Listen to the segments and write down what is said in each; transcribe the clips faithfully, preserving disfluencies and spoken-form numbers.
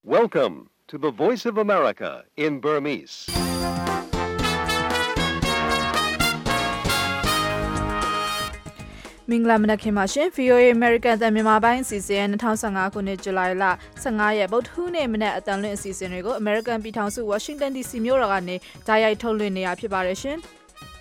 Welcome to the Voice of America in Burmese. ။မင်္ဂလာမနက်ခင်းပါရှင် V O A American တန်မြန်မာပိုင်းအစီအစဉ်၂၀၁၅ခုနှစ်ဇူလိုင်လ၁၅ရက်ဗုဒ္ဓဟူးနေ့မနက်အတန်လွင့်အစီအစဉ်တွေကို American ပြည်ထောင်စု Washington D C မြို့တော်ကနေတိုက်ရိုက်ထုတ်လွှင့်နေရဖြစ်ပါတယ်ရှင်။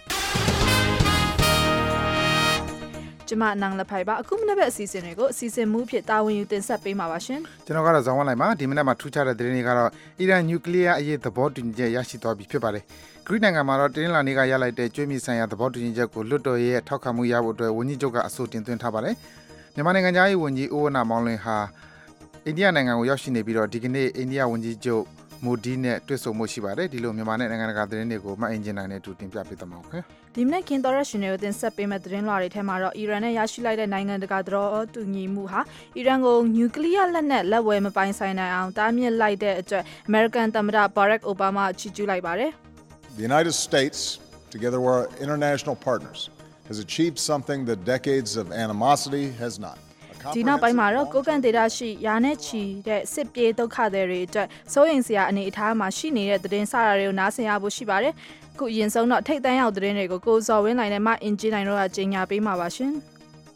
ကျမနန်းလဖိုင်ပါအခုမနေ့ပဲအစီအစဉ်တွေကိုအစီအစဉ်မှုဖြစ်တာဝန်ယူတင်ဆက်ပေးမှာပါရှင်ကျွန်တော်ကတော့ဇောင်းဝမ်းလိုက်ပါဒီမနေ့မှာထူးခြားတဲ့သတင်းတွေကတော့အီရန်နျူကလ িয়ার အရေးသဘောတူညီချက်ရရှိသွားပြီဖြစ်ပါတယ်ဂရိနိုင်ငံမှာတော့တင်းလာနေကရလိုက်တဲ့ကျွေးမြဆိုင်ရာသဘောတူညီချက်ကိုလွတ်တော်ရဲ့ထောက်ခံမှုရဖို့အတွက်ဝန်ကြီးချုပ်ကအဆိုတင်သွင်းထားပါတယ်မြန်မာနိုင်ငံသားရေးဝန်ကြီးအိုဝနာမောင်လွင်ဟာအိန္ဒိယနိုင်ငံကိုရောက်ရှိနေပြီးတော့ဒီကနေ့အိန္ဒိယဝန်ကြီးချုပ်မိုဒီနဲ့တွေ့ဆုံမှုရှိပါတယ်ဒီလိုမြန်မာနဲ့နိုင်ငံတကာသတင်းတွေကိုမှတ်အင်ဂျင်နိုင်နဲ့တူတင်ပြပေးသွားမှာပါခင်ဒီမနေ့ကင်တော်ရရှင်တွေကိုတင်ဆက်ပေးမဲ့သတင်းလွှာတွေထဲမှာတော့အီရန်နဲ့ရရှိလိုက်တဲ့နိုင်ငံတကာသဘောတူညီမှုဟာအီရန်ကိုနျူကလ িয়ার လက်နက်လက်ဝယ်မပိုင်ဆိုင်နိုင်အောင်တားမြစ်လိုက်တဲ့အတွက်အမေရိကန်သမ္မတဘာရက်အိုဘားမားချီးကျူးလိုက်ပါတယ် The United States, together with our international partners, has achieved something that decades of animosity has not. ဒီနောက်ပိုင်းမှာတော့ကိုကန်ဒေတာရှိရာနဲ့ချီတဲ့စစ်ပြေးဒုက္ခတွေတွေအတွက်စိုးရိမ်စရာအနေအထားမှာရှိနေတဲ့သတင်းစာတွေကိုနားဆင်ရဖို့ရှိပါတယ်။ခုအရင်ဆုံးတော့ထိတ်တန့်ရောက်သတင်းတွေကိုကိုဇော်ဝင်းနိုင်နဲ့မအင်ဂျင်နိုင်တို့ကကြေညာပေးမှာပါရှင်။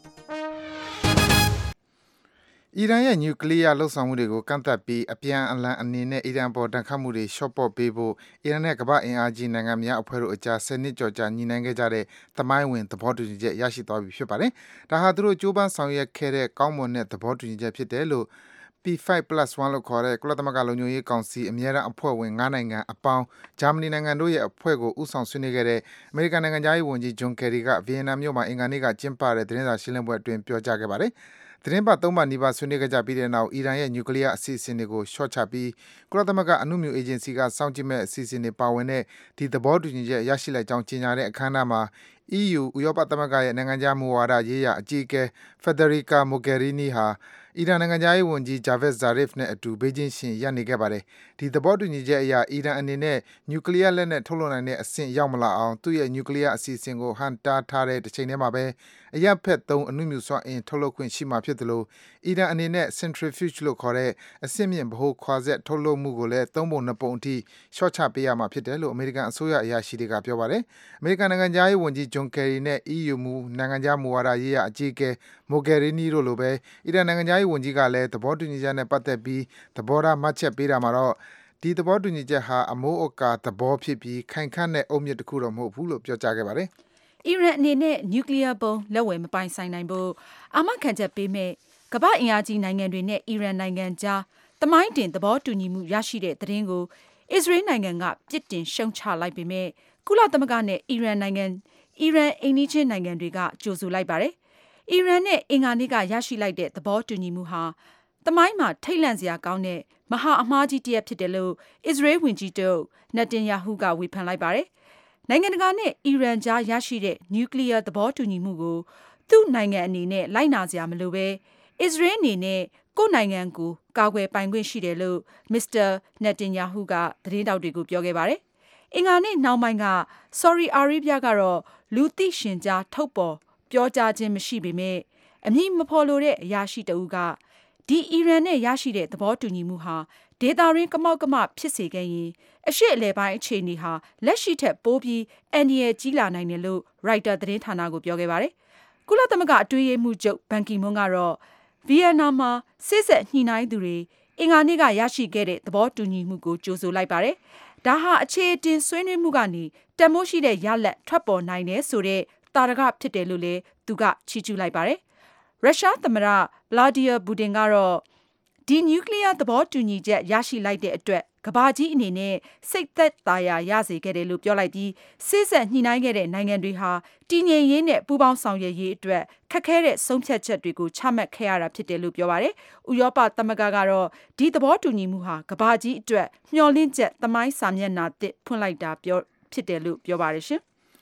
အီရန်ရဲ့နျူကလ িয়ার လှုပ်ဆောင်မှုတွေကိုကန့်သတ်ပြီးအပြန်အလှန်အနေနဲ့အီရန်ပေါ်တန်ခတ်မှုတွေရှော့ပေါ့ပေးဖို့အီရန်နဲ့ကမ္ဘာ့အင်အားကြီးနိုင်ငံများအဖွဲ့တို့အကြားဆယ်နှစ်ကျော်ကြာညှိနှိုင်းခဲ့ကြတဲ့သမိုင်းဝင်သဘောတူညီချက်ရရှိသွားပြီဖြစ်ပါတယ်။ဒါဟာသူတို့ကြိုးပမ်းဆောင်ရွက်ခဲ့တဲ့ကောင်းမွန်တဲ့သဘောတူညီချက်ဖြစ်တယ်လို့ P five plus one လို့ခေါ်တဲ့ကုလသမဂ္ဂလုံခြုံရေးကောင်စီအမြဲတမ်းအဖွဲ့ဝင်၅နိုင်ငံအပေါင်းဂျာမနီနိုင်ငံတို့ရဲ့အဖွဲ့ကိုဦးဆောင်ဆွေးနွေးခဲ့တဲ့အမေရိကန်နိုင်ငံသားရေးဝန်ကြီးဂျွန်ကယ်ရီကဗီယက်နမ်မြို့မှာအင်္ဂါနေ့ကကျင်းပတဲ့သတင်းစာရှင်းလင်းပွဲအတွင်းပြောကြားခဲ့ပါတယ်။သတင်းပတ်သုံးပတ်နီးပါးဆွေးနွေးခဲ့ကြပြီးတဲ့နောက်အီရန်ရဲ့နျူကလ িয়ার အစီအစဉ်တွေကိုရှော့ချပြီးကုလသမဂ္ဂအနုမြူအေဂျင်စီကစောင့်ကြည့်မဲ့အစီအစဉ်တွေပါဝင်တဲ့ဒီသဘောတူညီချက်ရရှိလိုက်ကြောင်းကြေညာတဲ့အခမ်းအနားမှာ E U ဥရောပသမဂ္ဂရဲ့နိုင်ငံခြားမူဝါဒရေးရာအကြီးအကဲ Federica Mogherini ဟာအီရန်နိုင်ငံသားရေးဝန်ကြီး Javad Zarif နဲ့အတူဘေဂျင်းရှင်ရပ်နေခဲ့ပါတယ်။ဒီသဘောတူညီချက်အရအီရန်အနေနဲ့နျူကလ িয়ার လက်နက်ထုတ်လုပ်နိုင်တဲ့အဆင့်ရောက်မလာအောင်သူ့ရဲ့နျူကလ িয়ার အစီအစဉ်ကိုဟန့်တားထားတဲ့တစ်ချိန်တည်းမှာပဲအရပ်ဖက်သုံးအနုမြူစွမ်းအင်ထုတ်လုပ်ခွင့်ရှိမှာဖြစ်တယ်လို့အီရန်အနေနဲ့ centrifuge လို့ခေါ်တဲ့အဆင့်မြင့်ဗဟိုခွာစက်ထုတ်လုပ်မှုကိုလည်းသုံးပုံနှစ်ပုံအထိရှော့ချပေးရမှာဖြစ်တယ်လို့အမေရိကန်အစိုးရအရာရှိတွေကပြောပါတယ်။အမေရိကန်နိုင်ငံသားရေးဝန်ကြီးဂျွန်ကယ်ရီနဲ့ E U မူနိုင်ငံခြားမူဝါဒရေးရာအကြီးအကဲ Mogherini တို့လိုပဲအီရန်နိုင်ငံသားရေးဝန်ကြီးကလည်းသဘောတူညီချက်နဲ့ပတ်သက်ပြီးသဘောထားမှတ်ချက်ပေးတာမှာတော့ဒီသဘောတူညီချက်ဟာအမိုးအကာသဘောဖြစ်ပြီးခိုင်ခန့်တဲ့အုတ်မြစ်တစ်ခုတော့မဟုတ်ဘူးလို့ပြောကြားခဲ့ပါတယ်။အီရန်အနေနဲ့နျူကလ িয়ার ဘုံလက်ဝယ်မပိုင်ဆိုင်နိုင်ဖို့အာမခံချက်ပေးမဲ့ကမ္ဘာ့အင်အားကြီးနိုင်ငံတွေနဲ့အီရန်နိုင်ငံကြားသမိုင်းတင်သဘောတူညီမှုရရှိတဲ့သတင်းကိုအစ္စရေးနိုင်ငံကပြစ်တင်ရှုံချလိုက်ပေမဲ့ကုလသမဂ္ဂနဲ့အီရန်နိုင်ငံအီရန်အိမ်နီးချင်းနိုင်ငံတွေကကြိုဆိုလိုက်ပါတယ်။အီရန်နဲ့အင်္ဂါနေ့ကရရှိလိုက်တဲ့သဘောတူညီမှုဟာသမိုင်းမှာထိတ်လန့်စရာကောင်းတဲ့မဟာအမှားကြီးတစ်ရပ်ဖြစ်တယ်လို့အစ္စရေးဝန်ကြီးချုပ်နက်တင်ယာဟုကဝေဖန်လိုက်ပါတယ်။နိုင်ငံတကာနဲ့အီရန်ကြားရရှိတဲ့နျူကလ িয়ার သဘောတူညီမှုကိုသူ့နိုင်ငံအနေနဲ့လိုက်နာစရာမလိုပဲအစ္စရေးအနေနဲ့ကိုယ့်နိုင်ငံကိုကာကွယ်ပိုင်ခွင့်ရှိတယ်လို့မစ္စတာနက်တင်ယာဟုကသတင်းတောက်တွေကိုပြောခဲ့ပါတယ်။အင်္ဂါနေ့နှောင်းပိုင်းကဆော်ဒီအာရေဗျကတော့လူသိရှင်ကြားထုတ်ပေါ်ပြောကြားခြင်းမရှိပေမဲ့အမည်မဖော်လိုတဲ့အရာရှိတဦးကဒီအီရန်နဲ့ရရှိတဲ့သဘောတူညီမှုဟာဒေသရင်းကမောက်ကမဖြစ်စေခဲ့ရင်အရှေ့အလယ်ပိုင်းအခြေအနေဟာလက်ရှိထက်ပိုပြီးအန္တရာယ်ကြီးလာနိုင်တယ်လို့ရိုက်တာသတင်းဌာနကိုပြောခဲ့ပါတယ်။ကုလသမဂ္ဂအတွင်းရေးမှူးချုပ်ဘန်ကီမွန်းကတော့ဗီယက်နမ်မှာစစ်ဆက်ညှိနှိုင်းသူတွေအင်္ဂါနေ့ကရရှိခဲ့တဲ့သဘောတူညီမှုကိုကြိုဆိုလိုက်ပါတယ်။ဒါဟာအခြေအတင်ဆွေးနွေးမှုကနေတန်မိုးရှိတဲ့ရလဒ်ထွက်ပေါ်နိုင်တယ်ဆိုတဲ့တာရကဖြစ်တယ်လို့လည်းသူကချီးကျူးလိုက်ပါတယ်။ရုရှားသမ္မတဗလာဒီယာပူတင်ကတော့ဒီနျူကလ িয়ার သဘောတူညီချက်ရရှိလိုက်တဲ့အတွက်ကမ္ဘာကြီးအနေနဲ့စိတ်သက်သာရာရစေခဲ့တယ်လို့ပြောလိုက်ပြီးစစ်ဆက်ညှိနှိုင်းခဲ့တဲ့နိုင်ငံတွေဟာတည်ငြိမ်ရေးနဲ့ပူးပေါင်းဆောင်ရွက်ရေးအတွက်ခက်ခဲတဲ့ဆုံးဖြတ်ချက်တွေကိုချမှတ်ခဲ့ရတာဖြစ်တယ်လို့ပြောပါတယ်။ဥရောပသမဂ္ဂကတော့ဒီသဘောတူညီမှုဟာကမ္ဘာကြီးအတွက်မျှော်လင့်ချက်သမိုင်းစာမျက်နှာသစ်ဖွင့်လိုက်တာပြောဖြစ်တယ်လို့ပြောပါတယ်ရှင်။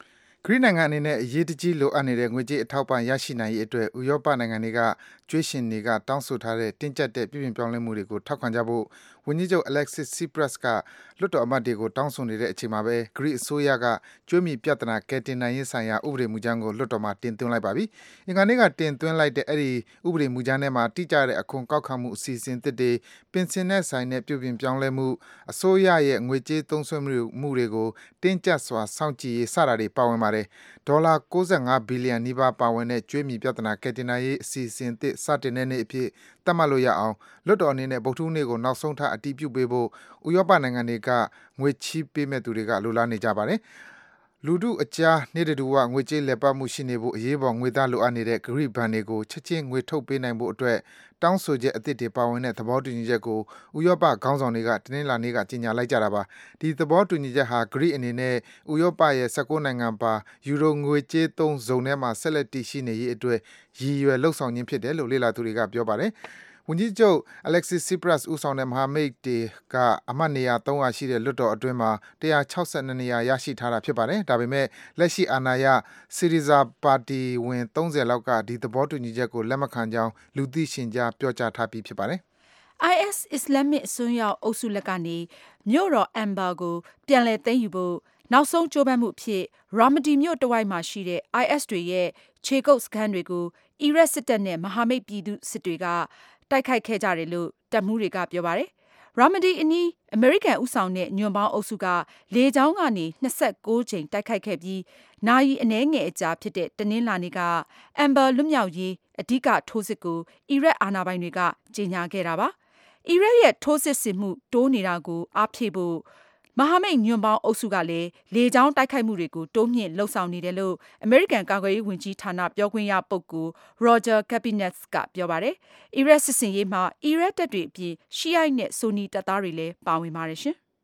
ဂရိနိုင်ငံအနေနဲ့အရေးတကြီးလိုအပ်နေတဲ့ငွေကြေးအထောက်ပံ့ရရှိနိုင်ရေးအတွက်ဥရောပနိုင်ငံတွေကကျွေးရှင်တွေကတောင်းဆိုထားတဲ့တင်းကျပ်တဲ့ပြည်ပြင်ပြောင်းလဲမှုတွေကိုထောက်ခံကြဖို့ဝန်ကြီးချုပ် Alexis Tsipras ကလွှတ်တော်အမတ်တွေကိုတောင်းဆိုနေတဲ့အချိန်မှာပဲဂရိအစိုးရကကျွေးမြီပြဿနာကယ်တင်နိုင်ရေးဆိုင်ရာဥပဒေမူကြမ်းကိုလွှတ်တော်မှာတင်သွင်းလိုက်ပါပြီ။အင်္ဂါနေ့ကတင်သွင်းလိုက်တဲ့အဲ့ဒီဥပဒေမူကြမ်းထဲမှာတိကျတဲ့အခွန်ကောက်ခံမှုအစီအစဉ်သစ်တွေပင်စင်နဲ့ဆိုင်တဲ့ပြည်ပြင်ပြောင်းလဲမှုအစိုးရရဲ့ငွေကြေးသုံးစွဲမှုတွေကိုတင်းကျပ်စွာစောင့်ကြည့်ရေးစတာတွေပါဝင်ပါတယ်။ဒေါ်လာ၉၅ဘီလီယံနီးပါးပါဝင်တဲ့ကျွေးမြီပြဿနာကယ်တင်နိုင်ရေးအစီအစဉ်သစ်စတင်တဲ့နေ့အဖြစ်သတ်မှတ်လို့ရအောင်လွှတ်တော်အနေနဲ့ဗုဒ္ဓဟူးနေ့ကိုနောက်ဆုံးထားအတည်ပြုပေးဖို့ဥရောပနိုင်ငံတွေကငွေချီးပေးမဲ့သူတွေကလိုလားနေကြပါတယ်။လူထုအကြားနေ့တူဝငွေကြေးလက်ပတ်မှုရှိနေဖို့အရေးပေါ်ငွေသားလိုအပ်နေတဲ့ဂရိဘဏ်တွေကိုချက်ချင်းငွေထုတ်ပေးနိုင်ဖို့အတွက်တောင်းဆိုချက်အသစ်တွေပါဝင်တဲ့သဘောတူညီချက်ကိုဥရောပခေါင်းဆောင်တွေကတနင်္လာနေ့ကကြေညာလိုက်ကြတာပါဒီသဘောတူညီချက်ဟာဂရိအနေနဲ့ဥရောပရဲ့၁၉နိုင်ငံပါယူရိုငွေကြေးသုံးဇုံထဲမှာဆက်လက်တည်ရှိနေရေးအတွက်ရည်ရွယ်လှုပ်ဆောင်ခြင်းဖြစ်တယ်လို့လေ့လာသူတွေကပြောပါတယ်ဝန်ကြီးချုပ် Alexis Tsipras ဦးဆောင်တဲ့မဟာမိတ်တွေကအမတ်နေရာ၃၀၀ရှိတဲ့လွှတ်တော်အတွင်းမှာ၁၆၂နေရာရရှိထားတာဖြစ်ပါတယ်။ဒါပေမဲ့လက်ရှိအာဏာရ Syriza ပါတီဝင်၃၀လောက်ကဒီသဘောတူညီချက်ကိုလက်မခံကြောင်းလူသိရှင်ကြားပြောကြားထားပြီးဖြစ်ပါတယ်။ I S အစ္စလာမစ်အစွန်းရောက်အုပ်စုလက်ကနေမြို့တော်အမ်ဘာကိုပြန်လည်သိမ်းယူဖို့နောက်ဆုံးကြိုးပမ်းမှုအဖြစ်ရာမဒီမြို့တဝိုက်မှာရှိတဲ့ I S တွေရဲ့ခြေကုပ်စခန်းတွေကိုအီရတ်စစ်တပ်နဲ့မဟာမိတ်ပြည်သူစစ်တွေကတိုက်ခိုက်ခဲ့ကြတယ်လို့တပ်မှူးတွေကပြောပါတယ်။ရာမဒီအနီးအမေရိကန်ဦးဆောင်တဲ့ညွန့်ပေါင်းအုပ်စုကလေကြောင်းကနေ၂၉ကြိမ်တိုက်ခိုက်ခဲ့ပြီးနာရီအနည်းငယ်အကြာဖြစ်တဲ့တနင်္လာနေ့ကအမ်ဘာလွတ်မြောက်ရေးအဓိကထိုးစစ်ကိုအီရတ်အာဏာပိုင်တွေကကြေညာခဲ့တာပါ။အီရတ်ရဲ့ထိုးစစ်ဆင်မှုတိုးနေတာကိုအားဖြည့်ဖို့မဟာမိတ်ညွန့်ပေါင်းအုပ်စုကလည်းလေကြောင်းတိုက်ခိုက်မှုတွေကိုတိုးမြင့်လှုပ်ဆောင်နေတယ်လို့အမေရိကန်ကာကွယ်ရေးဝန်ကြီးဌာနပြောခွင့်ရပုဂ္ဂိုလ် Roger Cabinets ကပြောပါတယ်။အီရတ်စစ်စင်ရေးမှာအီရတ်တပ်တွေအပြင်ရှီအိုက်နဲ့ဆူနီတပ်သားတွေလည်းပါဝင်ပါတယ်ရှင်။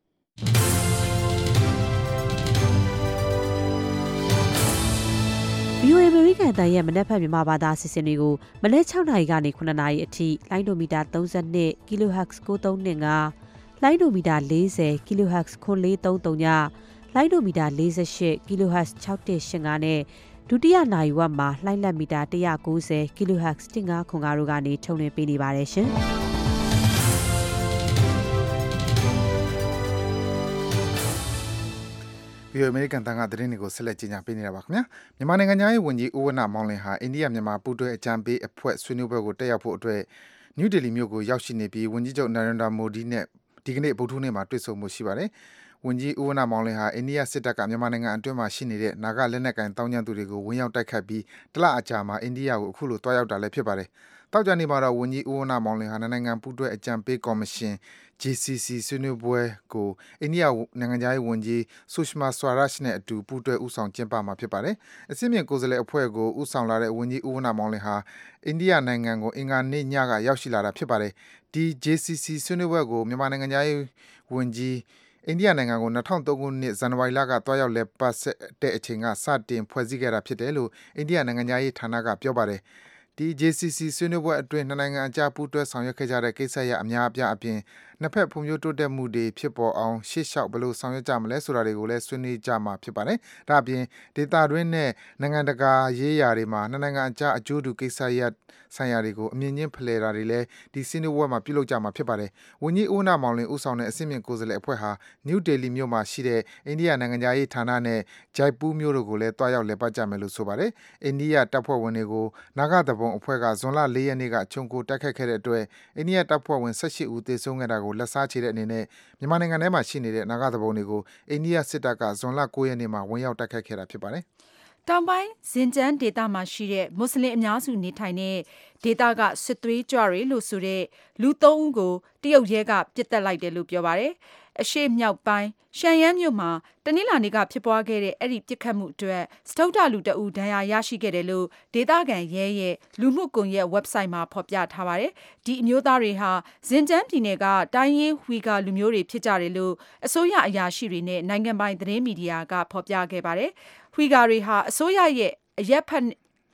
ဗီအိုအေ အမေရိကန်အသံရဲ့မနက်ဖြန်မြန်မာဘာသာအစီအစဉ်တွေကိုမနက်၆နာရီကနေခုနှစ်နာရီအထိလိုင်းဒိုမီတာသုံး၂ kilohertz ၉၃၂၅လိုင်းဒိုမီတာ၄၀ kilohertz ခွန်၄၃၃ညလိုင်းဒိုမီတာ၄၈ kilohertz ၆၁၈၅နဲ့ဒုတိယနာရီဝက်မှာလိုင်းလက်မီတာ၁၉၀ kilohertz ၁၅ခွန်၅တို့ကနေထုတ်လွှင့်ပေးနေပါတယ်ရှင်။ပြီးတော့အမေရိကန်တန်ခါသတင်းတွေကိုဆက်လက်ကြီးညာပေးနေတာပါခင်ဗျာမြန်မာနိုင်ငံသားရဲ့ဝန်ကြီးဦးဝဏ္ဏမောင်လင်ဟာအိန္ဒိယမြန်မာပူးတွဲအကြံပေးအဖွဲ့ဆွေးနွေးပွဲကိုတက်ရောက်ဖို့အတွက်နယူးဒေလီမြို့ကိုရောက်ရှိနေပြီးဝန်ကြီးချုပ်နရင်ဒာမိုဒီနဲ့ဒီကနေ့ဗုဒ္ဓဟူးနေ့မှာတွေ့ဆုံမှုရှိပါတယ်ဝန်ကြီးဦးဝဏ္ဏမောင်လင်ဟာအိန္ဒိယစစ်တပ်ကမြန်မာနိုင်ငံအတွင်းမှာရှိနေတဲ့နာဂလက်နက်ကိုင်တောင်းကျမ်းသူတွေကိုဝင်ရောက်တိုက်ခတ်ပြီးတလအကြာမှာအိန္ဒိယကိုအခုလိုတွားရောက်တာလည်းဖြစ်ပါတယ်တောက်ကြနေမှာတော့ဝန်ကြီးဦးဝဏ္ဏမောင်လင်ဟာနိုင်ငံပူးတွဲအကြံပေးကော်မရှင် G C C ဆွေးနွေးပွဲကိုအိန္ဒိယနိုင်ငံသားရေးဝန်ကြီး Sushma Swaraj နဲ့အတူပူးတွဲဦးဆောင်ကျင်းပမှာဖြစ်ပါတယ်။အစည်းအမြင့်ကိုယ်စားလှယ်အဖွဲ့ကိုဦးဆောင်လာတဲ့ဝန်ကြီးဦးဝဏ္ဏမောင်လင်ဟာအိန္ဒိယနိုင်ငံကိုအင်္ဂါနေ့ညကရောက်ရှိလာတာဖြစ်ပါတယ်။ဒီ J C C ဆွေးနွေးပွဲကိုမြန်မာနိုင်ငံသားရေးဝန်ကြီးအိန္ဒိယနိုင်ငံကို၂၀၀၃ခုနှစ်ဇန်နဝါရီလကတွားရောက်လည်ပတ်တဲ့အချိန်ကစတင်ဖွဲ့စည်းခဲ့တာဖြစ်တယ်လို့အိန္ဒိယနိုင်ငံသားရေးဌာနကပြောပါတယ်။ဒီ J C C ဆွေးနွေးပွဲအတွင်းနှစ်နိုင်ငံအကြားပူးတွဲဆောင်ရွက်ခဲ့ကြတဲ့ကိစ္စရပ်အများအပြားအပြင်နှစ်ဖက်ဖွံ့ဖြိုးတိုးတက်မှုတွေဖြစ်ပေါ်အောင်ရှေ့လျှောက်ဘယ်လိုဆောင်ရွက်ကြမလဲဆိုတာတွေကိုလည်းဆွေးနွေးကြမှာဖြစ်ပါတယ်။ဒါ့အပြင်ဒေသတွင်းနဲ့နိုင်ငံတကာရေးရာတွေမှာနှစ်နိုင်ငံအကြားအကျိုးတူကိစ္စရပ်ဆိုင်ရာတွေကိုအမြင်ချင်းဖလှယ်တာတွေလည်းဒီဆွေးနွေးပွဲမှာပြုလုပ်ကြမှာဖြစ်ပါတယ်။ဝန်ကြီးဦးနာမောင်လင်ဦးဆောင်တဲ့အစည်းအမြင့်ကိုယ်စားလှယ်အဖွဲ့ဟာနယူးဒေလီမြို့မှာရှိတဲ့အိန္ဒိယနိုင်ငံသားရေးဌာနနဲ့ဂျိုက်ပူးမြို့တို့ကိုလည်းတွားရောက်လည်ပတ်ကြမယ်လို့ဆိုပါတယ်။အိန္ဒိယတပ်ဖွဲ့ဝင်တွေကိုနာဂသဘုံအဖွဲ့ကဇွန်လ၄ရက်နေ့ကခြုံကိုတိုက်ခိုက်ခဲ့တဲ့အတွက်အိန္ဒိယတပ်ဖွဲ့ဝင်၁၈ဦးသေဆုံးခဲ့တာကိုလက်စားချေတဲ့အနေနဲ့မြန်မာနိုင်ငံထဲမှာရှိနေတဲ့နာဂသဘုံတွေကိုအိန္ဒိယစစ်တပ်ကဇွန်လ၉ရက်နေ့မှာဝင်ရောက်တိုက်ခိုက်ခဲ့တာဖြစ်ပါတယ်။တောင်ပိုင်းဇင်ကျန်းဒေသမှာရှိတဲ့မွတ်စလင်အများစုနေထိုင်တဲ့ဒေသကစစ်သွေးကြွတွေလို့ဆိုတဲ့လူသုံးဦးကိုတရုတ်ရဲကပစ်တက်လိုက်တယ်လို့ပြောပါတယ်။အရှေ့မြောက်ပိုင်းရှန်ယန်းမြို့မှာတနင်္လာနေ့ကဖြစ်ပွားခဲ့တဲ့အဲ့ဒီပစ်ခတ်မှုအတွက်စတုတ္ထလူတအူဒဏ်ရာရရှိခဲ့တယ်လို့ဒေသခံရဲရဲ့လူမှုကွန်ရက် website မှာဖော်ပြထားပါတယ်။ဒီအမျိုးသားတွေဟာဇင်ကျန်းပြည်နယ်ကတိုင်းရင်းဝီဂါလူမျိုးတွေဖြစ်ကြတယ်လို့အစိုးရအရာရှိတွေနဲ့နိုင်ငံပိုင်သတင်းမီဒီယာကဖော်ပြခဲ့ပါတယ်။ဝီဂါတွေဟာအစိုးရရဲ့အရက်ဖက်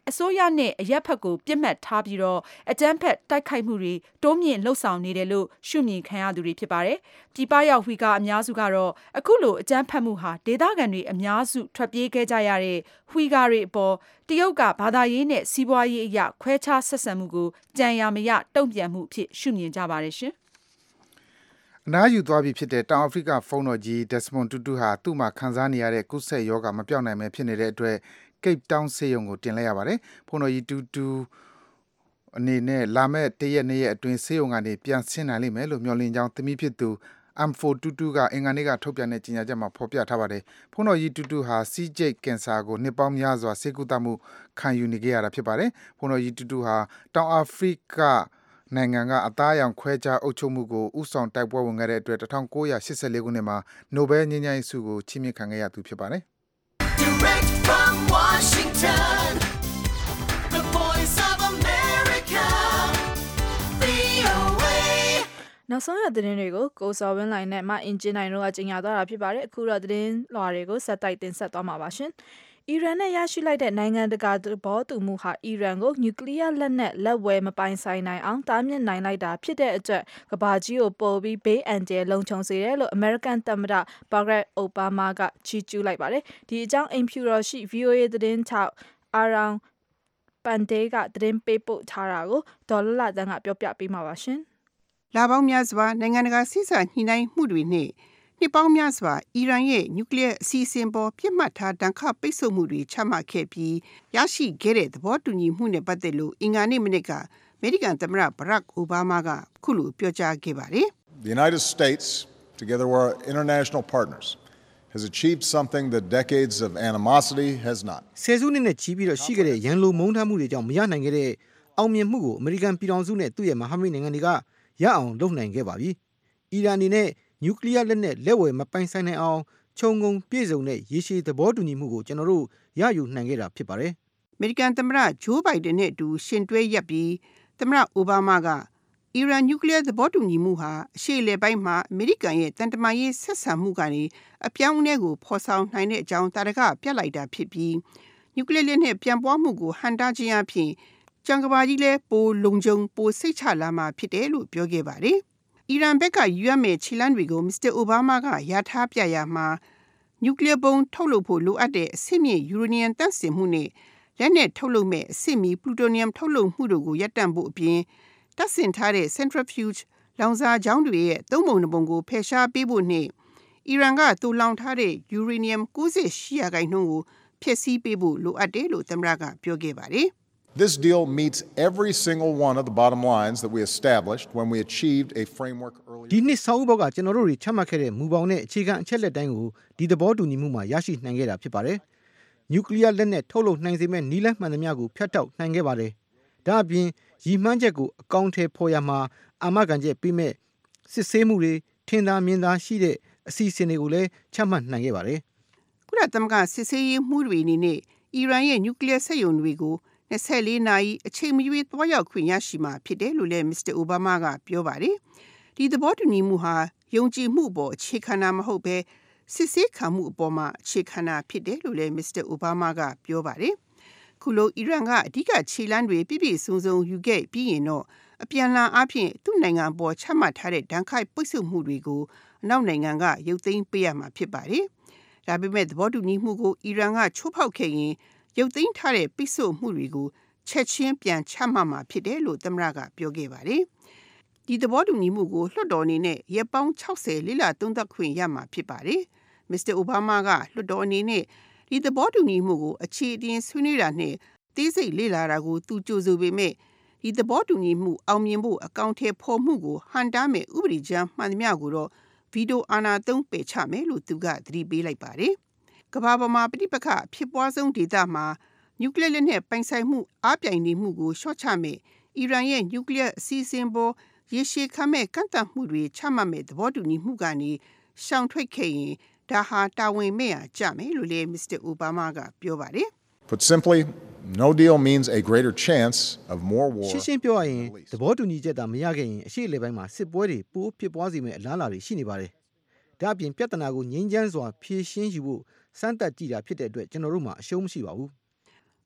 အစိုးရနဲ့အရက်ဖက်ကိုပြစ်မှတ်ထားပြီးတော့အကြမ်းဖက်တိုက်ခိုက်မှုတွေတိုးမြင့်လှုပ်ဆောင်နေတယ်လို့ရှုမြင်ခံရသူတွေဖြစ်ပါတယ်။ပြည်ပရောက်ဝီဂါအများစုကတော့အခုလိုအကြမ်းဖက်မှုဟာဒေသခံတွေအများစုထွက်ပြေးခဲ့ကြရတဲ့ဝီဂါတွေအပေါ်တရုတ်ကဘာသာရေးနဲ့စီးပွားရေးအရခွဲခြားဆက်ဆံမှုကိုကြံရမရတုံ့ပြန်မှုအဖြစ်ရှုမြင်ကြပါတယ်ရှင်။အနားယူသွားပြီဖြစ်တဲ့တောင်အာဖရိကဖုန်းတော်ကြီး Desmond Tutu ဟာသူ့မှာခံစားနေရတဲ့ကုဆက်ယောဂမပြောင်းနိုင်ပဲဖြစ်နေတဲ့အတွက် Cape Town ဆေးရုံကိုတင်လိုက်ရပါတယ်။ဖုန်းတော်ကြီး Tutu အနေနဲ့လာမယ့်တရက်နှစ်ရက်အတွင်းဆေးရုံကနေပြန်ဆင်းနိုင်လိမ့်မယ်လို့မျှော်လင့်ကြောင်းသမီးဖြစ်သူ M four Tutu ကအင်္ဂါနေ့ကထုတ်ပြန်တဲ့ကြေညာချက်မှာဖော်ပြထားပါတယ်။ဖုန်းတော်ကြီး Tutu ဟာဆီးကျိတ်ကင်ဆာကိုနှစ်ပေါင်းများစွာဆေးကုသမှုခံယူနေခဲ့ရတာဖြစ်ပါတယ်။ဖုန်းတော်ကြီး Tutu ဟာတောင်အာဖရိကနိုင်ငံကအသားအရောင်ခွဲခြားအုပ်ချုပ်မှုကိုဥဆောင်တိုက်ပွဲဝင်ခဲ့တဲ့အတွက်nineteen eighty-fourခုနှစ်မှာနိုဘယ်ငြိမ်းချမ်းရေးဆုကိုချီးမြှင့်ခံခဲ့ရသူဖြစ်ပါတယ်။ Direct from Washington, the voice of America, V O A နောက်ဆုံးရသတင်းတွေကိုကိုစော်ဝင်းလိုင်နဲ့မအင်ဂျင်နိုင်တို့ကကြီးညာသွားတာဖြစ်ပါတယ်အခုတော့သတင်းလွှာတွေကိုဆက်တိုက်တင်ဆက်သွားမှာပါရှင်အီရန်နဲ့ရရှိလိုက်တဲ့နိုင်ငံတကာသဘောတူမှုဟာအီရန်ကိုနျူကလ িয়ার လက်နက်လက်ဝယ်မပိုင်ဆိုင်နိုင်အောင်တားမြစ်နိုင်လိုက်တာဖြစ်တဲ့အတွက်ကမ္ဘာကြီးကိုပိုပြီးဘေးအန္တရာယ်လုံခြုံစေတယ်လို့ American သမ္မတ Barack Obama ကချီးကျူးလိုက်ပါတယ်ဒီအကြောင်းအိမ်ဖြူတော်ရှိ V O A သတင်းထောက် Aaron Pande ကသတင်းပေးပို့ထားတာကိုဒေါ်လလတန်းကပြောပြပေးမှာပါရှင်လာပေါင်းများစွာနိုင်ငံတကာစိစညှိနှိုင်းမှုတွေနဲ့နှစ်ပေါင်းများစွာအီရန်ရဲ့နျူကလ িয়ার အစီအစဉ်ပေါ်ပြစ်မှတ်ထားတန်ခါပိတ်ဆို့မှုတွေချမှတ်ခဲ့ပြီးရရှိခဲ့တဲ့သဘောတူညီမှုနဲ့ပတ်သက်လို့အင်္ဂါနေ့မနေ့ကအမေရိကန်သမ္မတ Barack Obama ကခုလိုပြောကြားခဲ့ပါတယ်။ The United States, together with our international partners, has achieved something that decades of animosity has not. ဆယ်စုနှစ်နဲ့ချီပြီးတော့ရှိခဲ့တဲ့ရန်လိုမုန်းထားမှုတွေကြောင့်မရနိုင်ခဲ့တဲ့အောင်မြင်မှုကိုအမေရိကန်ပြည်ထောင်စုနဲ့သူ့ရဲ့မဟာမိတ်နိုင်ငံတွေကရအောင်လုပ်နိုင်ခဲ့ပါပြီ။အီရန်အနေနဲ့နျူကလ িয়ার လက်နက်လက်ဝယ်မပိုင်ဆိုင်နိုင်အောင်ခြုံငုံပြည့်စုံတဲ့ရေရှည်သဘောတူညီမှုကိုကျွန်တော်တို့ရယူနိုင်ခဲ့တာဖြစ်ပါတယ်။အမေရိကန်သမ္မတဂျိုးဘိုင်ဒန်နဲ့အတူရှင်တွဲရပ်ပြီးသမ္မတအိုဘားမားကအီရန်နျူကလ িয়ার သဘောတူညီမှုဟာအရှေ့အလယ်ပိုင်းမှာအမေရိကန်ရဲ့တန်တမာရေးဆက်ဆံမှုကနေအပြောင်းအလဲကိုဖော်ဆောင်နိုင်တဲ့အကြောင်းတာရကပြလိုက်တာဖြစ်ပြီးနျူကလ িয়ার လက်နက်ပြန်ပွားမှုကိုဟန်တားခြင်းအပြင်ကျန်ကဘာကြီးလဲပိုလုံခြုံပိုစိတ်ချလာမှာဖြစ်တယ်လို့ပြောခဲ့ပါတယ်။အီရန်ဘက်ကယူရမယ့်ခြေလှမ်းတွေကိုမစ္စတာအိုဘားမားကရထားပြရမှာနျူကလ িয়ার ဘုံထုတ်လုပ်ဖို့လိုအပ်တဲ့အဆင့်မြင့်ယူရေနီယံတန့်စင်မှုနဲ့လက်နက်ထုတ်လုပ်မဲ့အဆင့်မီပလူတိုနီယမ်ထုတ်လုပ်မှုတို့ကိုရပ်တန့်ဖို့အပြင်တပ်ဆင်ထားတဲ့ centrifuge လောင်စာချောင်းတွေရဲ့သုံးပုံနှစ်ပုံကိုဖယ်ရှားပေးဖို့နဲ့အီရန်ကတူလောင်ထားတဲ့ယူရေနီယမ်ninetyရာခိုင်နှုန်းကိုဖျက်ဆီးပေးဖို့လိုအပ်တယ်လို့သမ္မတကပြောခဲ့ပါတယ်။ This deal meets every single one of the bottom lines that we established when we achieved a framework earlier. ဒီနှစ်ဆောင်းဥပေါက်ကကျွန်တော်တို့တွေချမှတ်ခဲ့တဲ့မူပေါင်းနဲ့အခြေခံအချက်လက်တိုင်းကိုဒီသဘောတူညီမှုမှာရရှိနိုင်ခဲ့တာဖြစ်ပါတယ်။နျူကလ িয়ার လက်နက်ထုတ်လုပ်နိုင်စေမဲ့နည်းလမ်းမှန်သမျှကိုဖျက်တောက်နိုင်ခဲ့ပါတယ်။ဒါအပြင်ရည်မှန်းချက်ကိုအကောင့်ထဲပေါ်ရမှာအာမခံချက်ပေးမဲ့စစ်ဆေးမှုတွေထင်သာမြင်သာရှိတဲ့အစီအစဉ်တွေကိုလည်းချမှတ်နိုင်ခဲ့ပါတယ်။ကုလသမဂ္ဂစစ်ဆေးရေးမှုတွေအနေနဲ့အီရန်ရဲ့နျူကလ িয়ার စက်ရုံတွေကိုtwenty-fourနာရီအချိန်မရွေးသွားရောက်ခွင့်ရရှိမှာဖြစ်တယ်လို့လည်းမစ္စတာအိုဘားမားကပြောပါတယ်။ဒီသဘောတူညီမှုဟာယုံကြည်မှုပေါ်အခြေခံတာမဟုတ်ဘဲစစ်ဆေးခံမှုအပေါ်မှာအခြေခံတာဖြစ်တယ်လို့လည်းမစ္စတာအိုဘားမားကပြောပါတယ်။ခုလိုအီရန်ကအဓိကခြေလှမ်းတွေပြည့်ပြည့်စုံစုံယူခဲ့ပြီးရင်တော့အပြန်အလှန်အားဖြင့်သူ့နိုင်ငံပေါ်ချမှတ်ထားတဲ့ဒဏ်ခတ်ပိတ်ဆို့မှုတွေကိုအနောက်နိုင်ငံကရုပ်သိမ်းပေးရမှာဖြစ်ပါတယ်။ဒါပေမဲ့သဘောတူညီမှုကိုအီရန်ကချိုးဖောက်ခဲ့ရင်ရုပ်သိမ်းထားတဲ့ပိတ်ဆို့မှုတွေကိုချက်ချင်းပြန်ချမှတ်မှာဖြစ်တယ်လို့သမ္မတကပြောခဲ့ပါတယ်။ဒီသဘောတူညီမှုကိုလွှတ်တော်အနေနဲ့ရက်ပေါင်းsixtyလေ့လာသုံးသပ်ခွင့်ရမှာဖြစ်ပါတယ်။မစ္စတာအိုဘားမားကလွှတ်တော်အနေနဲ့ဒီသဘောတူညီမှုကိုအခြေအတင်ဆွေးနွေးတာနဲ့သေးစိတ်လေ့လာတာကိုသူကြိုဆိုပေမဲ့ဒီသဘောတူညီမှုအောင်မြင်ဖို့အကောင့်ထဲပေါ်မှုကိုဟန်တားမဲ့ဥပဒေကြမ်းမှန်သမျှကိုတော့ဗီတိုအာဏာသုံးပယ်ချမယ်လို့သူကသတိပေးလိုက်ပါတယ်။ကမ္ဘာပေါ်မှာပဋိပက္ခဖြစ်ပွားဆုံးဒေသမှာနျူကလ িয়ার လက်နက်ပိုင်ဆိုင်မှုအားပြိုင်နေမှုကိုလျှော့ချမယ်အီရန်ရဲ့နျူကလ িয়ার အစီအစဉ်ပေါ်ရေရှည်ခံမဲ့ကန့်သတ်မှုတွေချမှတ်မဲ့သဘောတူညီမှုကနေရှောင်ထွက်ခဲ့ရင်ဒါဟာတာဝန်မဲ့ရကြမယ်လို့လည်းမစ္စတာအိုဘားမားကပြောပါတယ်။ Put simply, no deal means a greater chance of more war. ရှင်းရှင်းပြောရရင်သဘောတူညီချက်သာမရခဲ့ရင်အရှိအလေပိုင်းမှာစစ်ပွဲတွေပိုဖြစ်ပွားစေမဲ့အလားအလာတွေရှိနေပါတယ်။ဒါအပြင်ပြဿနာကိုငြိမ်းချမ်းစွာဖြေရှင်းယူဖို့စမ်းသပ်ကြည့်တာဖြစ်တဲ့အတွက်ကျွန်တော်တို့မှာအရှုံးမရှိပါဘူး။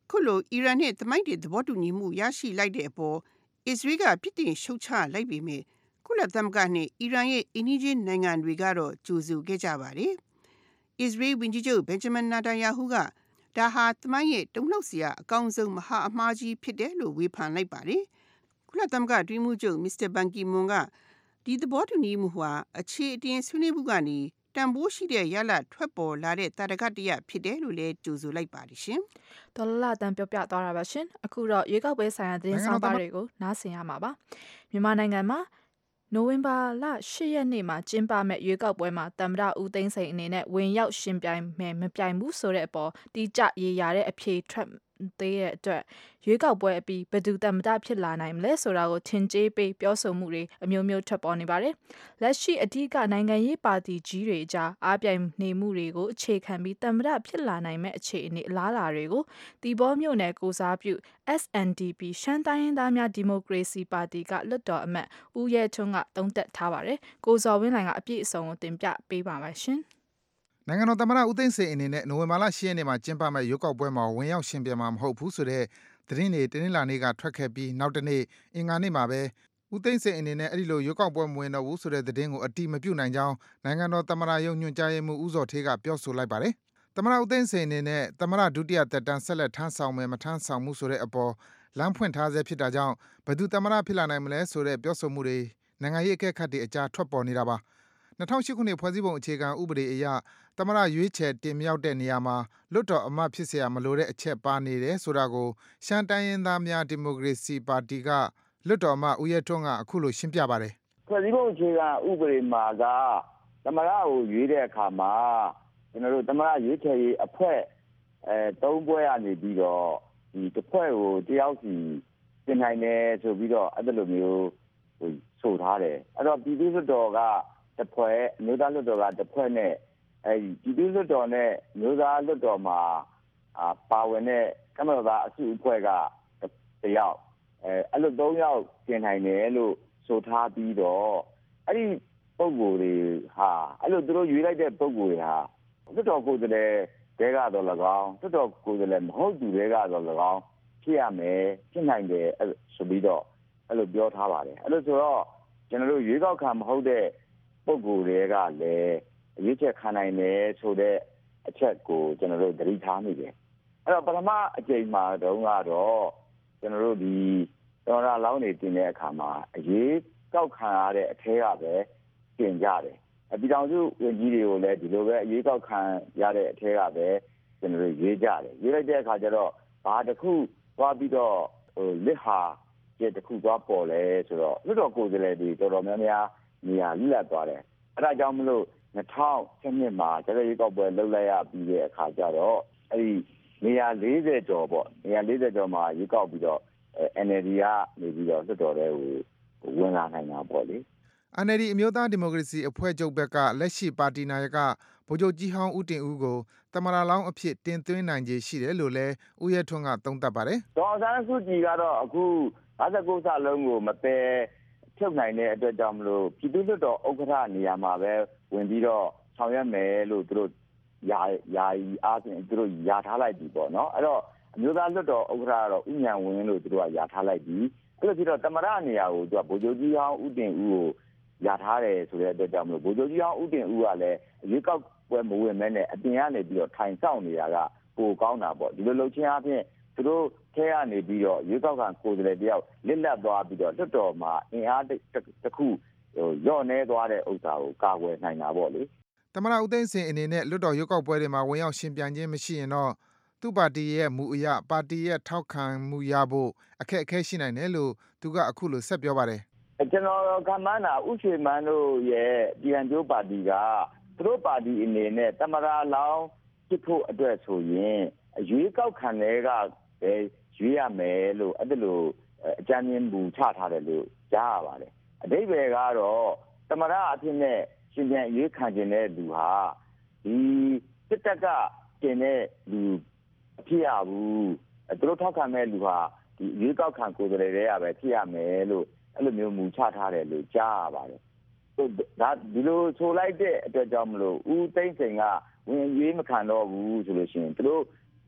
အခုလိုအီရန်နဲ့သမိုင်းတင်သဘောတူညီမှုရရှိလိုက်တဲ့အပေါ်အစ္စရေးကပြစ်တင်ရှုတ်ချလိုက်ပေမဲ့ကုလသမဂ္ဂနဲ့အီရန်ရဲ့အိမ်နီးချင်းနိုင်ငံတွေကတော့ကြိုဆိုခဲ့ကြပါတယ်။ အစ္စရေးဝန်ကြီးချုပ်ဘင်ဂျမင်နာတန်ယာဟုကဒါဟာသမိုင်းရဲ့တုံ့နှောက်စရာအကောင်းဆုံးမဟာအမှားကြီးဖြစ်တယ်လို့ဝေဖန်လိုက်ပါတယ်။ကုလသမဂ္ဂအတွင်းမှုချုပ်မစ္စတာဘန်ကီမွန်ကဒီသဘောတူညီမှုဟာအခြေအတင်ဆွေးနွေးမှုကနေတန်ဖိုးရှိတဲ့ရလဒ်ထွက်ပေါ်လာတဲ့တာရကတရဖြစ်တယ်လို့လည်းကြိုဆိုလိုက်ပါတယ်ရှင်။ဒေါ်လာတန်ပြောပြသွားတာပါရှင်။အခုတော့ရွေးကောက်ပွဲဆိုင်ရာသတင်းဆောင်ပါတွေကိုနားဆင်ရမှာပါ။မြန်မာနိုင်ငံမှာနိုဝင်ဘာလ၈ရက်နေ့မှာကျင်းပမဲ့ရွေးကောက်ပွဲမှာသမ္မတဦးသိန်းစိန်အနေနဲ့ဝင်ရောက်ရှင်ပြိုင်မယ်မပြိုင်ဘူးဆိုတဲ့အပေါ်တိကျရေးရတဲ့အဖြေထွက်သေးတဲ့အတွက်ရွေးကောက်ပွဲအပြီးဘယ်သူသမ္မတဖြစ်လာနိုင်မလဲဆိုတာကိုထင်ကြေးပေးပြောဆိုမှုတွေအမျိုးမျိုးထွက်ပေါ်နေပါတယ်။လက်ရှိအဓိကနိုင်ငံရေးပါတီကြီးတွေကြားအားပြိုင်နေမှုတွေကိုအခြေခံပြီးသမ္မတဖြစ်လာနိုင်မဲ့အခြေအနေအလားအလာတွေကိုတီဘောမြို့နယ်ကိုစားပြု S N D P ရှမ်းတိုင်းရင်းသားများဒီမိုကရေစီပါတီကလွှတ်တော်အမတ်ဦးရဲထွန်းကသုံးသပ်ထားပါတယ်။ကိုဇော်ဝင်းလှိုင်ကအပြည့်အစုံကိုတင်ပြပေးပါမယ်ရှင်။နိုင်ငံတော်သမ္မတဦးသိန်းစိန်အနေနဲ့နိုဝင်ဘာလ၈ရက်နေ့မှာကျင်းပမဲ့ရွေးကောက်ပွဲမှာဝင်ရောက်ရှင်ပြိုင်မှာမဟုတ်ဘူးဆိုတဲ့သတင်းတွေတင်းလာနေ့ကထွက်ခဲ့ပြီးနောက်တနေ့အင်္ဂါနေ့မှာပဲဦးသိန်းစိန်အနေနဲ့အဲ့ဒီလိုရွေးကောက်ပွဲမဝင်တော့ဘူးဆိုတဲ့သတင်းကိုအတိမပြုနိုင်ကြောင်းနိုင်ငံတော်သမ္မတရုံးညွှန်ကြားရေးမှူးဦးဇော်ဌေးကပြောဆိုလိုက်ပါတယ်။သမ္မတဦးသိန်းစိန်အနေနဲ့သမ္မတဒုတိယသက်တမ်းဆက်လက်ထမ်းဆောင်မယ်မထမ်းဆောင်ဘူးဆိုတဲ့အပေါ်လမ်းဖွင့်ထားဆဲဖြစ်တာကြောင့်ဘယ်သူသမ္မတဖြစ်လာနိုင်မလဲဆိုတဲ့ပြောဆိုမှုတွေနိုင်ငံရေးအကဲခတ်တွေအကြားထွက်ပေါ်နေတာပါ။၂၀၀၈ခုနှစ်ဖွဲ့စည်းပုံအခြေခံဥပဒေအရသမ္မတရွေးချယ်တင်မြှောက်တဲ့နေရာမှာလွှတ်တော်အမတ်ဖြစ်เสียမလိုတဲ့အချက်ပါနေတယ်ဆိုတာကိုရှမ်းတိုင်းရင်းသားများဒီမိုကရေစီပါတီကလွှတ်တော်အမတ်ဦးရဲထွန်းကအခုလိုရှင်းပြပါတယ်။ဖွဲ့စည်းပုံအခြေခံဥပဒေမှာကသမ္မတကိုရွေးတဲ့အခါမှာကျွန်တော်တို့သမ္မတရွေးချယ်ရေးအဖွဲ့အဲသုံးဖွဲ့ကနေပြီးတော့ဒီတစ်ဖွဲ့ကိုတယောက်စီပြင်နိုင်တယ်ဆိုပြီးတော့အဲ့လိုမျိုးဆိုထားတယ်။အဲ့တော့ပြည်သူ့လွှတ်တော်ကတစ်ဖွဲ့အမျိုးသားလွှတ်တော်ကတစ်ဖွဲ့နဲ့အဲဒီပြည်သူ့လွှတ်တော်နဲ့မျိုးသားလွှတ်တော်မှာအာပါဝင်တဲ့ကမ္ဘာသားအစုအဖွဲ့ကတယောက်အဲအဲ့လိုသုံးယောက်ပြင်နိုင်တယ်လို့ဆိုထားပြီးတော့အဲ့ဒီပုံကိုယ်တွေဟာအဲ့လိုသူတို့ရွေးလိုက်တဲ့ပုံကိုယ်တွေဟာလွှတ်တော်ကိုယ်စားလှယ်တွေကတော့၎င်းလွှတ်တော်ကိုယ်စားလှယ်မဟုတ်သူတွေကတော့၎င်းဖြစ်ရမယ်ဖြစ်နိုင်တယ်ဆိုပြီးတော့အဲ့လိုပြောထားပါတယ်အဲ့လိုဆိုတော့ကျွန်တော်တို့ရွေးကောက်ခံမဟုတ်တဲ့ပုံကိုယ်တွေကလည်းရွေးချယ်ခံနိုင်တယ်ဆိုတဲ့အချက်ကိုကျွန်တော်တို့သတိထားမိတယ်အဲ့တော့ပထမအကြိမ်မှာတုန်းကတော့ကျွန်တော်တို့ဒီတော်ရလောင်းနေတင်တဲ့အခါမှာအရေးကောက်ခံရတဲ့အထဲကပဲတင်ကြတယ်အပြည်တော်စုဝန်ကြီးတွေကိုလည်းဒီလိုပဲအရေးကောက်ခံရတဲ့အထဲကပဲကျွန်တော်တို့ရေးကြတယ်ရေးလိုက်တဲ့အခါကျတော့ဘာတစ်ခုသွားပြီးတော့ဟိုလစ်ဟာကျတစ်ခုသွားပေါ်လဲဆိုတော့လွှတ်တော်ကိုယ်စားလှယ်တွေတော်တော်များများနေရာလိလက်သွားတယ်အဲ့ဒါကြောင့်မလို့၂၀၁၂မှာကျတဲ့ရေကောက်ပွဲလှုပ်လိုက်ရပြီးတဲ့အခါကျတော့အဲ့ဒီနေရာ၄၀ကျော်ပေါ့နေရာ၄၀ကျော်မှာရေကောက်ပြီးတော့ N L D ကနေပြီးတော့လွှတ်တော်တွေကိုဝင်လာနိုင်တာပေါ့လေ N L D အမျိုးသားဒီမိုကရေစီအဖွဲ့ချုပ်ဘက်ကလက်ရှိပါတီနာယကဗိုလ်ချုပ်ကြီးဟောင်းဦးတင်ဦးကိုသမ္မတလောင်းအဖြစ်တင်သွင်းနိုင်ခြေရှိတယ်လို့လည်းဦးရဲထွန်းကသုံးသပ်ပါတယ်။ဒေါ်အောင်ဆန်းစုကြည်ကတော့အခု၅၉စလုံးကိုမပယ်ဖြုတ်နိုင်တဲ့အတွက်ကြောင့်မလို့ပြည်သူ့လွှတ်တော်ဥက္ကဋ္ဌနေရာမှာပဲဝင်ပြီးတော့ဆောင်ရွက်မယ်လို့သူတို့ယာယာအားဖြင့်သူတို့ယာထားလိုက်ပြီပေါ့နော်အဲ့တော့အမျိုးသားလွှတ်တော်ဥက္ကဋ္ဌကတော့ဥညံဝင်းလို့သူတို့ကယာထားလိုက်ပြီအဲ့လိုဖြစ်တော့သမ္မတနေရာကိုသူကဗိုလ်ချုပ်ကြီးဟောင်းဦးတင်ဦးကိုယာထားတယ်ဆိုတဲ့အတွက်ကြောင့်မလို့ဗိုလ်ချုပ်ကြီးဟောင်းဦးတင်ဦးကလည်းရွေးကောက်ပွဲမဝင်မဲနဲ့အပြင်ကနေပြီးတော့ထိုင်ဆောင်နေတာကပိုကောင်းတာပေါ့ဒီလိုလှုပ်ချင်းအပြင်သူတို့ထဲကနေပြီးတော့ရွေးကောက်ခံကိုယ်စားလှယ်တယောက်လစ်လပ်သွားပြီးတော့လွှတ်တော်မှာအင်အားတစ်ခုဟိုရော့နေသွားတဲ့ဥစ္စာကိုကာကွယ်နိုင်တာပေါ့လေသမ္မတဦးသိန်းစိန်အနေနဲ့လွှတ်တော်ရွေးကောက်ပွဲတွေမှာဝင်ရောက်ရှင်ပြိုင်ခြင်းမရှိရင်တော့သူ့ပါတီရဲ့မူအရပါတီရဲ့ထောက်ခံမှုရဖို့အခက်အခဲရှိနိုင်တယ်လို့သူကအခုလိုဆက်ပြောပါတယ်ကျွန်တော်ကမှန်းတာဥရွှေမန်းတို့ရဲ့ပြည်န်ကျိုးပါတီကသူတို့ပါတီအနေနဲ့သမ္မတလောင်းဖြစ်ဖို့အတွက်ဆိုရင်ရွေးကောက်ခံတွေကပဲရွေးရမယ်လို့အဲ့ဒါလိုအကြမ်းမြင်မှုချထားတယ်လို့ကြားရပါတယ်အဓိပ္ပာယ်ကတော့သမ္မတအဖြစ်နဲ့ရှင်ပြန်ရွေးခံခြင်းတဲ့လူဟာဒီစစ်တပ်ကတင်တဲ့လူအဖြစ်ရဘူးသူတို့ထောက်ခံမဲ့လူဟာဒီရွေးကောက်ခံကိုယ်စားလှယ်တွေကပဲဖြစ်ရမယ်လို့အဲ့လိုမျိုးမူချထားတယ်လို့ကြားရပါတယ်ဒါဒီလိုဆိုလိုက်တဲ့အတွက်ကြောင့်မလို့ဦးသိန်းစိန်ကဝင်ရွေးမခံတော့ဘူးဆိုလို့ရှိရင်သူတို့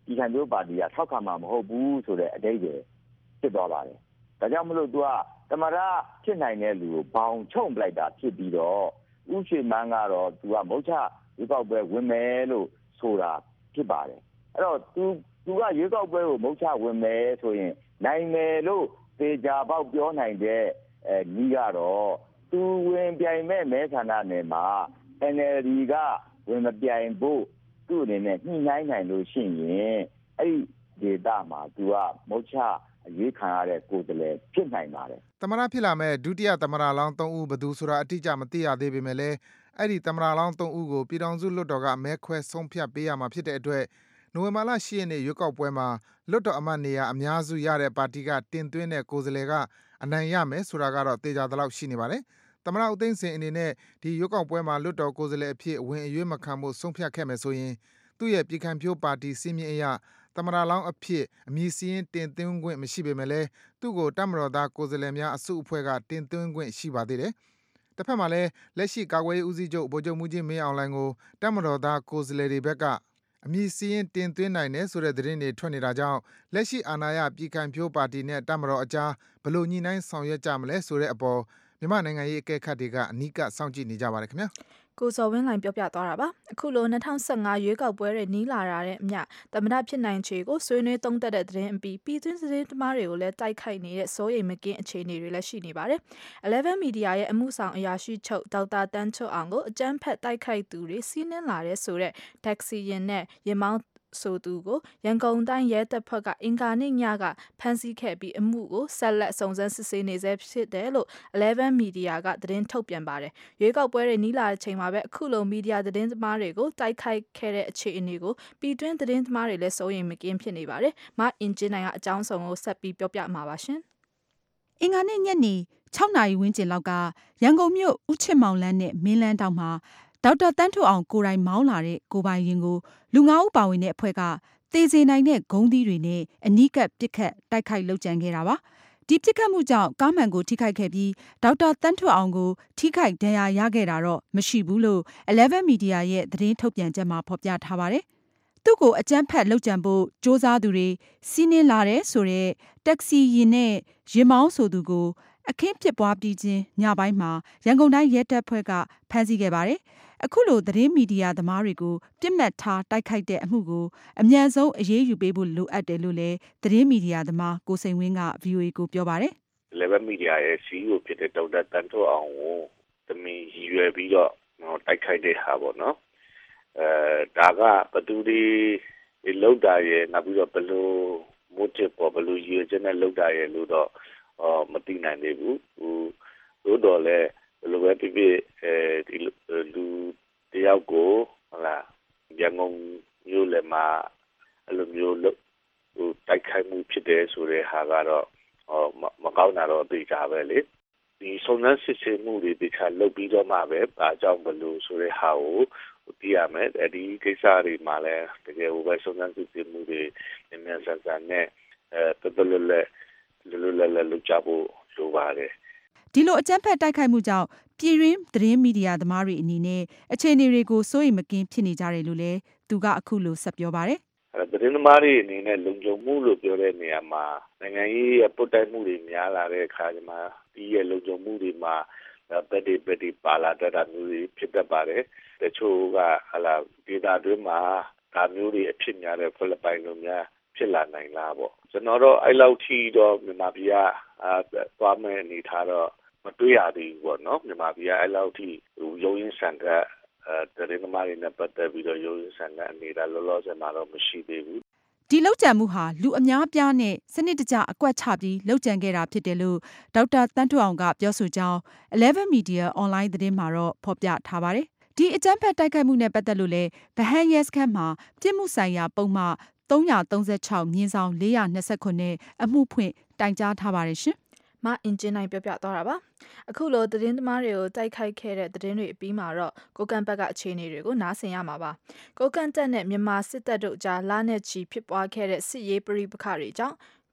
ဒီခံမျိုးပါတီကထောက်ခံမှာမဟုတ်ဘူးဆိုတဲ့အဓိပ္ပာယ်ဖြစ်သွားပါတယ်ဒါကြောင့်မလို့သူကသမရဖြစ်နိုင်တဲ့လူကိုဘောင်ချုံပလိုက်တာဖြစ်ပြီးတော့ဥရွှေမန်းကတော့သူကမုတ်ချရွေးကောက်ပွဲဝင်မယ်လို့ဆိုတာဖြစ်ပါတယ်အဲ့တော့သူသူကရွေးကောက်ပွဲကိုမုတ်ချဝင်မယ်ဆိုရင်နိုင်မယ်လို့သေချာပေါက်ပြောနိုင်တဲ့အဲညီကတော့သူဝင်ပြိုင်မဲ့မဲဆန္ဒနယ်မှာ N L D ကဝင်မပြိုင်ဖို့သူ့အနေနဲ့ညှိနှိုင်းနိုင်လို့ရှိရင်အဲ့ဒီဒေတာမှာသူကမုတ်ချအရေးခံရတဲ့ကိုယ်တည်းဖြစ်နိုင်ပါတယ်သမရဖြစ်လာမဲ့ဒုတိယသမရလောင်းသုံးဦးဘယ်သူဆိုတာအတိအကျမသိရသေးပေမဲ့လည်းအဲ့ဒီသမရလောင်းသုံးဦးကိုပြည်ထောင်စုလွှတ်တော်ကမဲခွဲဆုံးဖြတ်ပေးရမှာဖြစ်တဲ့အတွက်နိုဝင်ဘာလ၈ရက်နေ့ရွေးကောက်ပွဲမှာလွှတ်တော်အမတ်နေရာအများစုရတဲ့ပါတီကတင်သွင်းတဲ့ကိုယ်စားလှယ်ကအနိုင်ရမယ်ဆိုတာကတော့သေချာသလောက်ရှိနေပါတယ်။သမရဦးသိန်းစိန်အနေနဲ့ဒီရွေးကောက်ပွဲမှာလွှတ်တော်ကိုယ်စားလှယ်အဖြစ်ဝင်အရွေးမခံဖို့ဆုံးဖြတ်ခဲ့မယ်ဆိုရင်သူ့ရဲ့ပြည်ခံဖြိုးပါတီစည်းမျဉ်းအရသမရလောင်းအဖြစ်အမည်စည်းတင်သွင်းခွင့်မရှိပေမဲ့လည်းသူ့ကိုတမတော်သားကိုယ်စားလှယ်များအစုအဖွဲ့ကတင်သွင်းခွင့်ရှိပါသေးတယ်။တစ်ဖက်မှာလည်းလက်ရှိကာကွယ်ရေးဦးစီးချုပ်ဗိုလ်ချုပ်မှုကြီးမင်းအောင်လှိုင်ကိုတမတော်သားကိုယ်စားလှယ်တွေဘက်ကအမည်စည်းတင်သွင်းနိုင်တယ်ဆိုတဲ့သတင်းတွေထွက်နေတာကြောင့်လက်ရှိအာဏာရပြည်ခံဖြိုးပါတီနဲ့တမတော်အကြားဘယ်လိုညှိနှိုင်းဆောင်ရွက်ကြမလဲဆိုတဲ့အပေါ်မြန်မာနိုင်ငံရေးအကဲခတ်တွေကအနီးကပ်စောင့်ကြည့်နေကြပါတယ်ခင်ဗျာကိုစောဝင်းလိုင်းပြောပြသွားတာပါအခုလို၂၀၁၅ရွေးကောက်ပွဲတွေနီးလာတာတဲ့အမျှသမ္မတဖြစ်နိုင်ခြေကိုဆွေးနွေးသုံးသပ်တဲ့သတင်းအပြီးပြည်တွင်းသတင်းသမားတွေကိုလည်းတိုက်ခိုက်နေတဲ့စိုးရိမ်မကင်းအခြေအနေတွေလည်းရှိနေပါတယ်eleven Media ရဲ့အမှုဆောင်အရာရှိချုပ်ဒေါက်တာတန်းချွတ်အောင်ကိုအကြမ်းဖက်တိုက်ခိုက်သူတွေစီးနင်းလာတဲ့ဆိုတဲ့တက္ကစီယာဉ်နဲ့ယာဉ်မောင်းဆိုသူကိုရန်ကုန်တိုင်းရဲတပ်ဖွဲ့ကအင်္ဂါနေ့ညကဖမ်းဆီးခဲ့ပြီးအမှုကိုဆက်လက်စုံစမ်းစစ်ဆေးနေဆဲဖြစ်တယ်လို့eleven Media ကသတင်းထုတ်ပြန်ပါတယ်။ရွေးကောက်ပွဲတွေနီးလာတဲ့ချိန်မှာပဲအခုလိုမီဒီယာသတင်းသမားတွေကိုတိုက်ခိုက်ခဲ့တဲ့အခြေအနေကိုပြည်တွင်းသတင်းသမားတွေလည်းစိုးရိမ်မကင်းဖြစ်နေပါတယ်။မအင်ဂျင်နိုင်ကအကြောင်းစုံကိုဆက်ပြီးပြောပြမှာပါရှင်။အင်္ဂါနေ့ညနေ၆နာရီဝန်းကျင်လောက်ကရန်ကုန်မြို့ဦးချစ်မောင်လန်းနဲ့မင်းလန်းတောင်မှာဒေါက်တာတန်းထွဋ်အောင်ကိုယ်တိုင်မောင်းလာတဲ့ကိုပိုင်ရင်ကိုလူငါးဦးပါဝင်တဲ့အဖွဲ့ကသေစေနိုင်တဲ့ဂုံးသီးတွေနဲ့အနီးကပ်ပစ်ခတ်တိုက်ခိုက်လုပ်ကြံခဲ့တာပါ။ဒီပစ်ခတ်မှုကြောင့်ကားမှန်ကိုထိခိုက်ခဲ့ပြီးဒေါက်တာတန်းထွဋ်အောင်ကိုထိခိုက်ဒဏ်ရာရခဲ့တာတော့မရှိဘူးလို့eleven Media ရဲ့သတင်းထုတ်ပြန်ချက်မှာဖော်ပြထားပါတယ်။သူ့ကိုအကြမ်းဖက်လုပ်ကြံဖို့စ조사သူတွေစီးနင်းလာတဲ့ဆိုတဲ့တက္ကစီယာဉ်နဲ့ယာဉ်မောင်းဆိုသူကိုအခင်းဖြစ်ပွားပြီးချင်းညပိုင်းမှာရန်ကုန်တိုင်းရဲတပ်ဖွဲ့ကဖမ်းဆီးခဲ့ပါတယ်။အခုလိုသတင်းမီဒီယာသမားတွေကိုပြစ်မှတ်ထားတိုက်ခိုက်တဲ့အမှုကိုအမြန်ဆုံးအရေးယူပေးဖို့လိုအပ်တယ်လို့လည်းသတင်းမီဒီယာသမားကိုစိန်ဝင်းက ဗွီအိုအေ ကိုပြောပါတယ်။ eleven Media ရဲ့ စီ အီး အို ဖြစ်တဲ့ဒေါက်တာတန်းထွဋ်အောင်ကိုတမင်ရည်ရွယ်ပြီးတော့တိုက်ခိုက်တဲ့ဟာပေါ့နော်။အဲဒါကဘသူတွေလောက်တာရဲ့နောက်ပြီးတော့ဘလို့ motive ပေါ်ဘလို့ရည်ရွယ်ချက်နဲ့လောက်တာရဲ့လို့တော့အော်မသိနိုင်သေးဘူးဟိုတို့တော့လဲဘယ်လိုပဲဖြစ်ဖြစ်အဲဒီလူတယောက်ကိုဟုတ်လားရန်ကုန်မြို့လယ်မှာအဲ့လိုမျိုးဟိုတိုက်ခိုက်မှုဖြစ်တယ်ဆိုတဲ့ဟာကတော့ဟောမကောင်းတာတော့သိကြပဲလေဒီစုံစမ်းစစ်ဆေးမှုတွေတခြားလုပ်ပြီးတော့မှပဲဘာကြောင့်ဘလို့ဆိုတဲ့ဟာကိုသိရမယ်အဲဒီကိစ္စတွေမှာလဲတကယ်ဟိုပဲစုံစမ်းစစ်ဆေးမှုတွေနည်းနည်းဆန်းဆန်းနဲ့အဲတော်တော်လေးလူလူလည်းလည်းလုပ်ကြဖို့လိုပါတယ်ဒီလိုအကြမ်းဖက်တိုက်ခိုက်မှုကြောင့်ပြည်ရင်းသတင်းမီဒီယာသမားတွေအနေနဲ့အခြေအနေတွေကိုစိုးရိမ်မကင်းဖြစ်နေကြတယ်လို့လည်းသူကအခုလိုဆက်ပြောပါတယ်အဲသတင်းသမားတွေအနေနဲ့လုံခြုံမှုလို့ပြောတဲ့နေရာမှာနိုင်ငံရေးရပုတ်တိုက်မှုတွေများလာတဲ့အခါကျမှဒီရဲ့လုံခြုံမှုတွေမှာဗက်ဒီဗက်ဒီပါလာတဲ့မျိုးတွေဖြစ်တတ်ပါတယ်တချို့ကဟလာဒေတာတွင်းမှာဒါမျိုးတွေအဖြစ်များတဲ့ဖိလစ်ပိုင်လိုများဖြစ်လာနိုင်လားပေါ့ကျွန်တော်တို့အဲ့လောက်ထိတော့မြန်မာပြည်ကအာသွားမဲ့အနေထားတော့မတွေ့ရသေးဘူးပေါ့နော်မြန်မာပြည်ကအဲ့လောက်ထိရုံးရင်းဆန်ကအဲတရင်သမားတွေနဲ့ပတ်သက်ပြီးတော့ရုံးရင်းဆန်ကအနေထားလောလောဆယ်မှာတော့မရှိသေးဘူးဒီလောက်ကြံမှုဟာလူအများပြားနဲ့စနစ်တကျအကွက်ချပြီးလောက်ကြံခဲ့တာဖြစ်တယ်လို့ဒေါက်တာတန်းထွဋ်အောင်ကပြောဆိုကြောင်းeleven Media Online သတင်းမှာတော့ဖော်ပြထားပါတယ်ဒီအကြမ်းဖက်တိုက်ခိုက်မှုနဲ့ပတ်သက်လို့လည်းဗဟန်းရဲစခန်းမှာပြစ်မှုဆိုင်ရာပုံမှန်သုံး၃၆မြင်းဆောင်၄၂၉အမှုဖွင့်တိုင်ကြားထားပါတယ်ရှင်မအင်ဂျင်နိုင်ပြောပြသွားတာပါအခုလိုသတင်းသမားတွေကိုတိုက်ခိုက်ခဲ့တဲ့သတင်းတွေအပြီးမှာတော့ကိုကန့်ဘက်ကအခြေအနေတွေကိုနားဆင်ရမှာပါကိုကန့်တက်နဲ့မြန်မာစစ်တပ်တို့ကြားလာနဲ့ချီဖြစ်ပွားခဲ့တဲ့စစ်ရေးပဋိပက္ခတွေကြောင့်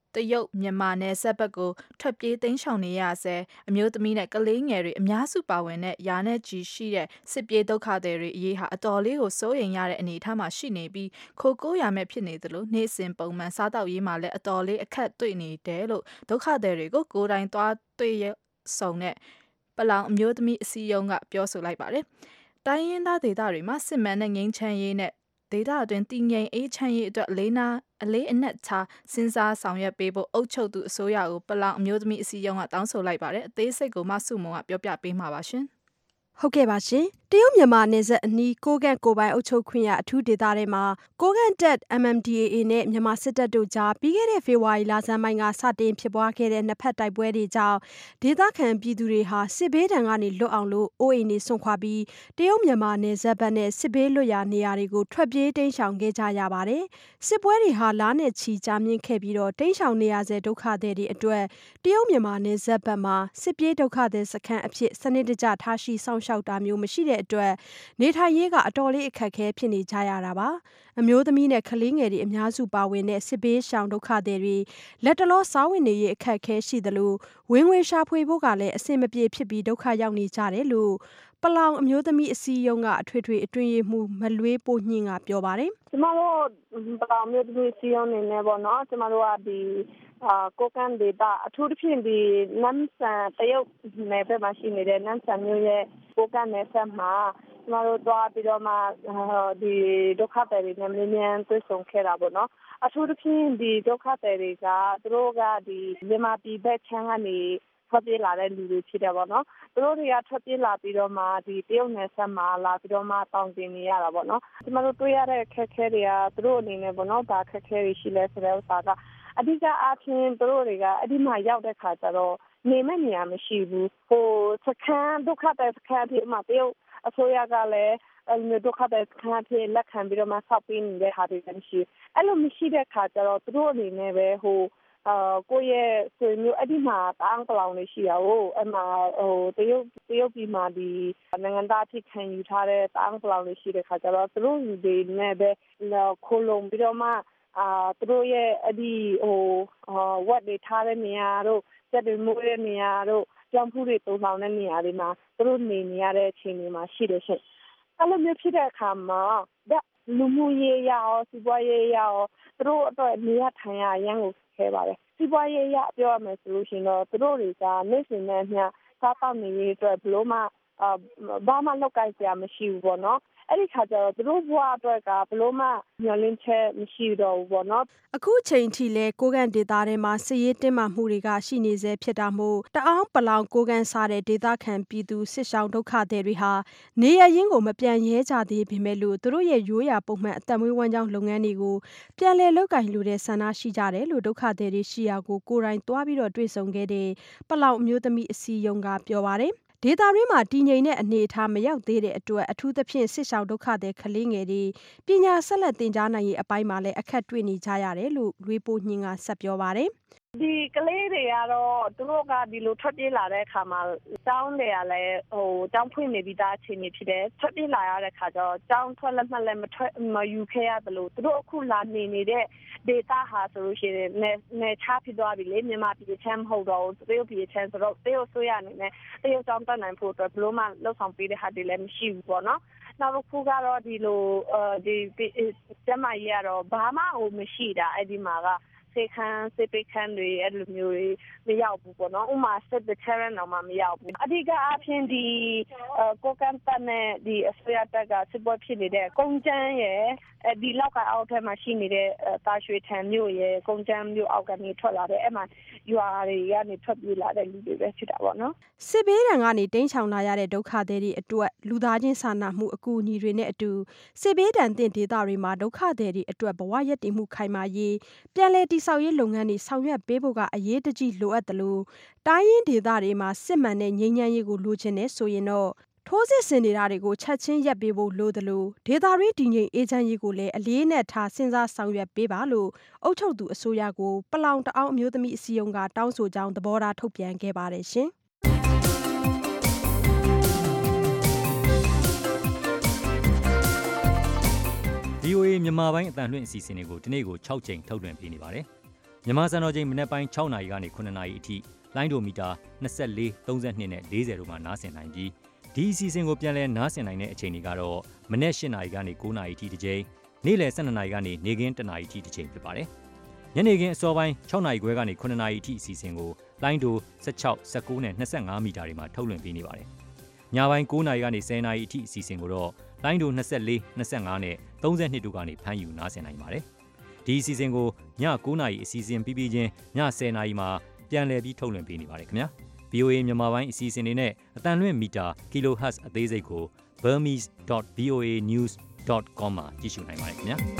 တရုတ်မြန်မာနယ်စပ်ဘက်ကိုထွက်ပြေးတိမ်းရှောင်နေရဆဲအမျိုးသမီးနဲ့ကလေးငယ်တွေအများစုပါဝင်တဲ့ရာနဲ့ချီရှိတဲ့စစ်ပြေးဒုက္ခသည်တွေအရေးဟာအတော်လေးကိုစိုးရိမ်ရတဲ့အနေအထားမှာရှိနေပြီးခိုကိုးရမဲ့ဖြစ်နေသလိုနေ့စဉ်ပုံမှန်စားတောက်ရေးမှာလည်းအတော်လေးအခက်တွေ့နေတယ်လို့ဒုက္ခသည်တွေကိုကိုယ်တိုင်သွားတွေ့ရဆုံတဲ့ပလောင်အမျိုးသမီးအစည်းအရုံးကပြောဆိုလိုက်ပါတယ်။တိုင်းရင်းသားဒေသတွေမှာစစ်မှန်တဲ့ငြိမ်းချမ်းရေးနဲ့ဒေသအတွင်းတည်ငြိမ်အေးချမ်းရေးအတွက်လေးနာအလေးအနက်ထားစဉ်းစားဆောင်ရွက်ပေးဖို့အုပ်ချုပ်သူအစိုးရကိုပလောင်အမျိုးသမီးအစည်းအရုံးကတောင်းဆိုလိုက်ပါတယ်အသေးစိတ်ကိုမဆုမုံကပြောပြပေးမှာပါရှင်ဟုတ်ကဲ့ပါရှင်တရုတ်မြန်မာနယ်စပ်အနီးကိုကန့်ကိုပိုင်အုပ်ချုပ်ခွင့်ရအထူးဒေသထဲမှာကိုကန့်တပ် M M D A A နဲ့မြန်မာစစ်တပ်တို့ကြားပြီးခဲ့တဲ့ဖေဖော်ဝါရီလဆန်းပိုင်းကစတင်ဖြစ်ပွားခဲ့တဲ့နှစ်ဖက်တိုက်ပွဲတွေကြောင့်ဒေသခံပြည်သူတွေဟာစစ်ဘေးဒဏ်ကနေလွတ်အောင်လို့အိုးအိမ်တွေဆွန့်ခွာပြီးတရုတ်မြန်မာနယ်စပ်ဘက်နဲ့စစ်ဘေးလွတ်ရာနေရာတွေကိုထွက်ပြေးတိမ်းရှောင်ခဲ့ကြရပါတယ်စစ်ပွဲတွေဟာလားနဲ့ချီကြာမြင့်ခဲ့ပြီးတော့တိမ်းရှောင်နေရဆဲဒုက္ခသည်တွေအတွက်တရုတ်မြန်မာနယ်စပ်ဘက်မှာစစ်ပြေးဒုက္ခသည်စခန်းအဖြစ်စနစ်တကျထားရှိဆောင်ရှောက်တာမျိုးမရှိတဲ့အတွက်နေထိုင်ရေးကအတော်လေးအခက်အခဲဖြစ်နေကြရတာပါအမျိုးသမီးနဲ့ကလေးငယ်တွေအများစုပါဝင်တဲ့စစ်ဘေးရှောင်ဒုက္ခသည်တွေလက်တလောစားဝင်နေရေးအခက်အခဲရှိသလိုဝင်ငွေရှာဖွေဖို့ကလည်းအဆင်မပြေဖြစ်ပြီးဒုက္ခရောက်နေကြတယ်လို့ပလောင်အမျိုးသမီးအစည်းအရုံးကအထွေထွေအတွင်းရေးမှူးမလွေးပိုညင်းကပြောပါတယ်ကျမတို့ပလောင်အမျိုးသမီးအစည်းအရုံးနေနေပေါ့နော်ကျမတို့ကဒီအာကိုကန်ဒေတာအထူးသဖြင့်ဒီနမ်ဆန်တရုတ်နယ်ဘက်မှာရှိနေတဲ့နမ်ဆန်မျိုးရဲ့ကိုကန်နယ်ဆက်မှာကျမတို့တွားပြီးတော့မှဒီဒုက္ခသည်တွေနဲ့မြန်မြန်တွေ့ဆုံခဲ့တာပေါ့နော်အထူးသဖြင့်ဒီဒုက္ခသည်တွေကသူတို့ကဒီမြန်မာပြည်ဘက်ချမ်းကနေထွက်ပြေးလာတဲ့လူတွေဖြစ်တယ်ပေါ့နော်သူတို့တွေကထွက်ပြေးလာပြီးတော့မှဒီတရုတ်နယ်ဆက်မှာလာပြီးတော့မှတောင်းတင်နေရတာပေါ့နော်ကျမတို့တွေ့ရတဲ့ခက်ခဲတွေကသူတို့အနေနဲ့ပေါ့နော်ဒါခက်ခဲတွေရှိလဲဆိုတဲ့ဥစ္စာကအဓိကအားဖြင့်သူတို့တွေကအဲ့ဒီမှာရောက်တဲ့ခါကျတော့နေမဲ့နေရာမရှိဘူးဟိုစခန်းဒုက္ခတဲ့စခန်းที่မှာတရုတ်အစိုးရကလည်းအဲ့လိုဒုက္ခတဲ့စခန်းที่လက်ခံပြီးတော့မှဆောက်ပေးနေတဲ့ဟာတွေလည်းရှိအဲ့လိုမရှိတဲ့ခါကျတော့သူတို့အနေနဲ့ပဲဟိုအာကိုယ့်ရဲ့ဆွေမျိုးအဲ့ဒီမှာတန်းပလောင်နေရှိရဟုတ်အဲ့မှာဟိုတရုတ်တရုတ်ပြည်မှာဒီနိုင်ငံသားဖြစ်ခံယူထားတဲ့တန်းပလောင်နေရှိတဲ့ခါကျတော့သူတို့တွေနဲ့ပဲခိုးလုံပြီးတော့မှအာသူတို့ရဲ့အဲ့ဒီဟိုဝတ်တွေထားတဲ့နေရာတို့စက်တွေမိုးတဲ့နေရာတို့ကြောင်ဖူးတွေတုံဆောင်တဲ့နေရာတွေမှာသူတို့နေနေရတဲ့အချိန်တွေမှာရှိတယ်ရှင်အဲ့လိုမျိုးဖြစ်တဲ့အခါမှာလူမှုရေးရောစီးပွားရေးရောသူတို့အတွက်နေရထိုင်ရရန်ကိုခဲပါတယ်စီးပွားရေးရပြောရမယ်ဆိုလို့ရှိရင်တော့သူတို့တွေကနေ့စဉ်နဲ့မျှစားပေါက်နေရေးအတွက်ဘလို့မှအာဘာမှလောက်ကိုက်စရာမရှိဘူးပေါ့နော်အဲ့ဒီခါကျတော့သူတို့ဘဝအတွက်ကဘလို့မှညှော်လင့်ချက်မရှိတော့ဘူးပေါ့နော်အခုချိန်ထိလဲကိုကန့်ဒေသထဲမှာစစ်ရေးတင်းမာမှုတွေကရှိနေဆဲဖြစ်တာမို့တအောင်းပလောင်ကိုကန့်စားတဲ့ဒေသခံပြည်သူစစ်ရှောင်းဒုက္ခသည်တွေဟာနေရရင်းကိုမပြန်ရဲကြသေးပေမဲ့လို့သူတို့ရဲ့ရိုးရာပုံမှန်အသက်မွေးဝမ်းကြောင်းလုပ်ငန်းတွေကိုပြန်လည်လုပ်ကိုင်လိုတဲ့ဆန္ဒရှိကြတယ်လို့ဒုက္ခသည်တွေရှိရာကိုကိုယ်တိုင်သွားပြီးတော့တွေ့ဆုံခဲ့တဲ့ပလောင်အမျိုးသမီးအစည်းအရုံးကပြောပါတယ်ဒေတာရင်းမှာတည်ငြိမ်တဲ့အနေအထားမရောက်သေးတဲ့အတွက်အထူးသဖြင့်စစ်ရှောင်းဒုက္ခတဲ့ကလေးငယ်တွေပညာဆက်လက်သင်ကြားနိုင်ရေးအပိုင်းမှာလည်းအခက်တွေ့နေကြရတယ်လို့လွေးပိုညင်းကဆက်ပြောပါတယ်ဒီကလေးတွေကတော့သူတို့ကဒီလိုထွက်ပြေးလာတဲ့အခါမှာကျောင်းတွေကလည်းဟိုကျောင်းဖွင့်နေပြီးသားအချိန်ကြီးဖြစ်တယ်ထွက်ပြေးလာရတဲ့အခါကျတော့ကျောင်းထွက်လက်မှတ်လည်းမထွက်မယူခဲ့ရတယ်လို့သူတို့အခုလာနေနေတဲ့ဒေတာဟာဆိုလို့ရှိရင်နေချဖြစ်သွားပြီလေမြန်မာပြည်ချမ်းမဟုတ်တော့ဘူးတရုတ်ပြည်ချမ်းဆိုတော့တရုတ်ဆိုရအနေနဲ့တရုတ်ကျောင်းတက်နိုင်ဖို့အတွက်ဘလို့မှလောက်ဆောင်ပေးတဲ့ဟာတွေလည်းမရှိဘူးပေါ့နော်နောက်တစ်ခုကတော့ဒီလိုအဲဒီကျမကြီးကတော့ဘာမှဟိုမရှိတာအဲ့ဒီမှာကစေခန်းစေပိခန်းတွေအဲ့လိုမျိုးတွေမရောက်ဘူးပေါ့နော်ဥမာစစ်တဲ့ terrain တော့မရောက်ဘူးအဓိကအဖြစ်ဒီကိုကန်တန်နဲ့ဒီအစိုးရတပ်ကစစ်ပွဲဖြစ်နေတဲ့ကုန်းချမ်းရဲ့ဒီလောက်ကအောက်ထက်မှာရှိနေတဲ့တာရွှေထံမြို့ရဲ့ကုန်းချမ်းမြို့အောက်ကနေထွက်လာတဲ့အဲ့မှာရွာတွေကနေထွက်ပြေးလာတဲ့လူတွေပဲဖြစ်တာပေါ့နော်စစ်ဘေးဒဏ်ကနေတိမ်းရှောင်လာရတဲ့ဒုက္ခသည်တွေအတွက်လူသားချင်းစာနာမှုအကူအညီတွေနဲ့အတူစစ်ဘေးဒဏ်သင့်ဒေသတွေမှာဒုက္ခသည်တွေအတွက်ဘဝရည်တည်မှုခိုင်မာရေးပြန်လည်တည်ဆောက်ရေးလုပ်ငန်းတွေဆောင်ရွက်ပေးဖို့ကအရေးတကြီးလိုအပ်တယ်လို့တိုင်းရင်းဒေသတွေမှာစစ်မှန်တဲ့ငြိမ်းချမ်းရေးကိုလိုချင်တဲ့ဆိုရင်တော့ထိုးစစ်ဆင်နေတာတွေကိုချက်ချင်းရပ်ပေးဖို့လိုတယ်လို့ဒေသရင်းတည်ငြိမ်အေးချမ်းရေးကိုလည်းအလေးနဲ့ထားစဉ်းစားဆောင်ရွက်ပေးပါလို့အုပ်ချုပ်သူအစိုးရကိုပလောင်တအောင်းအမျိုးသမီးအစည်းအရုံးကတောင်းဆိုကြောင်းသဘောထားထုတ်ပြန်ခဲ့ပါတယ်ရှင်။ဗီအိုအေ မြန်မာပိုင်းအသံလွှင့်အစီအစဉ်တွေကိုဒီနေ့ကို၆ချိန်ထုတ်လွှင့်ပေးနေပါတယ်။မြန်မာစံတော်ချိန်မနက်ပိုင်း၆နာရီကနေခုနှစ်နာရီအထိလိုင်းဒိုမီတာနှစ်၄ သုံး၂နဲ့၄၀တို့မှာနားဆင်နိုင်ပြီးဒီအစီအစဉ်ကိုပြန်လည်နားဆင်နိုင်တဲ့အချိန်တွေကတော့မနက်၈နာရီကနေ၉နာရီအထိတစ်ချိန်နေ့လယ်၁၂နာရီကနေနေ့ခင်း၁နာရီအထိတစ်ချိန်ဖြစ်ပါတယ်။ညနေခင်းအစောပိုင်း၆နာရီခွဲကနေခုနှစ်နာရီအထိအစီအစဉ်ကိုလိုင်းဒို၁၆ ၁၉နဲ့၂၅မီတာတွေမှာထုတ်လွှင့်ပေးနေပါတယ်။ညပိုင်း၉နာရီကနေ၁၀နာရီအထိအစီအစဉ်ကိုတော့လိုင်းဒို၂၄ ၂၅နဲ့၃၂တို့ကနေဖမ်းယူနားဆင်နိုင်ပါတယ်။ဒီအစီအစဉ်ကိုည၉နာရီအစီအစဉ်ပြီးပြီးချင်းည၁၀နာရီမှာပြန်လည်ပြီးထုတ်လွှင့်ပေးနေပါတယ်ခင်ဗျာ။ ဗွီအိုအေ မြန်မာပိုင်းအစီအစဉ်တွေနဲ့အတန်လွင့်မီတာ kilohertz အသေးစိတ်ကို burmese dot v o a news dot com မှာကြည့်ရှုနိုင်ပါတယ်ခင်ဗျာ။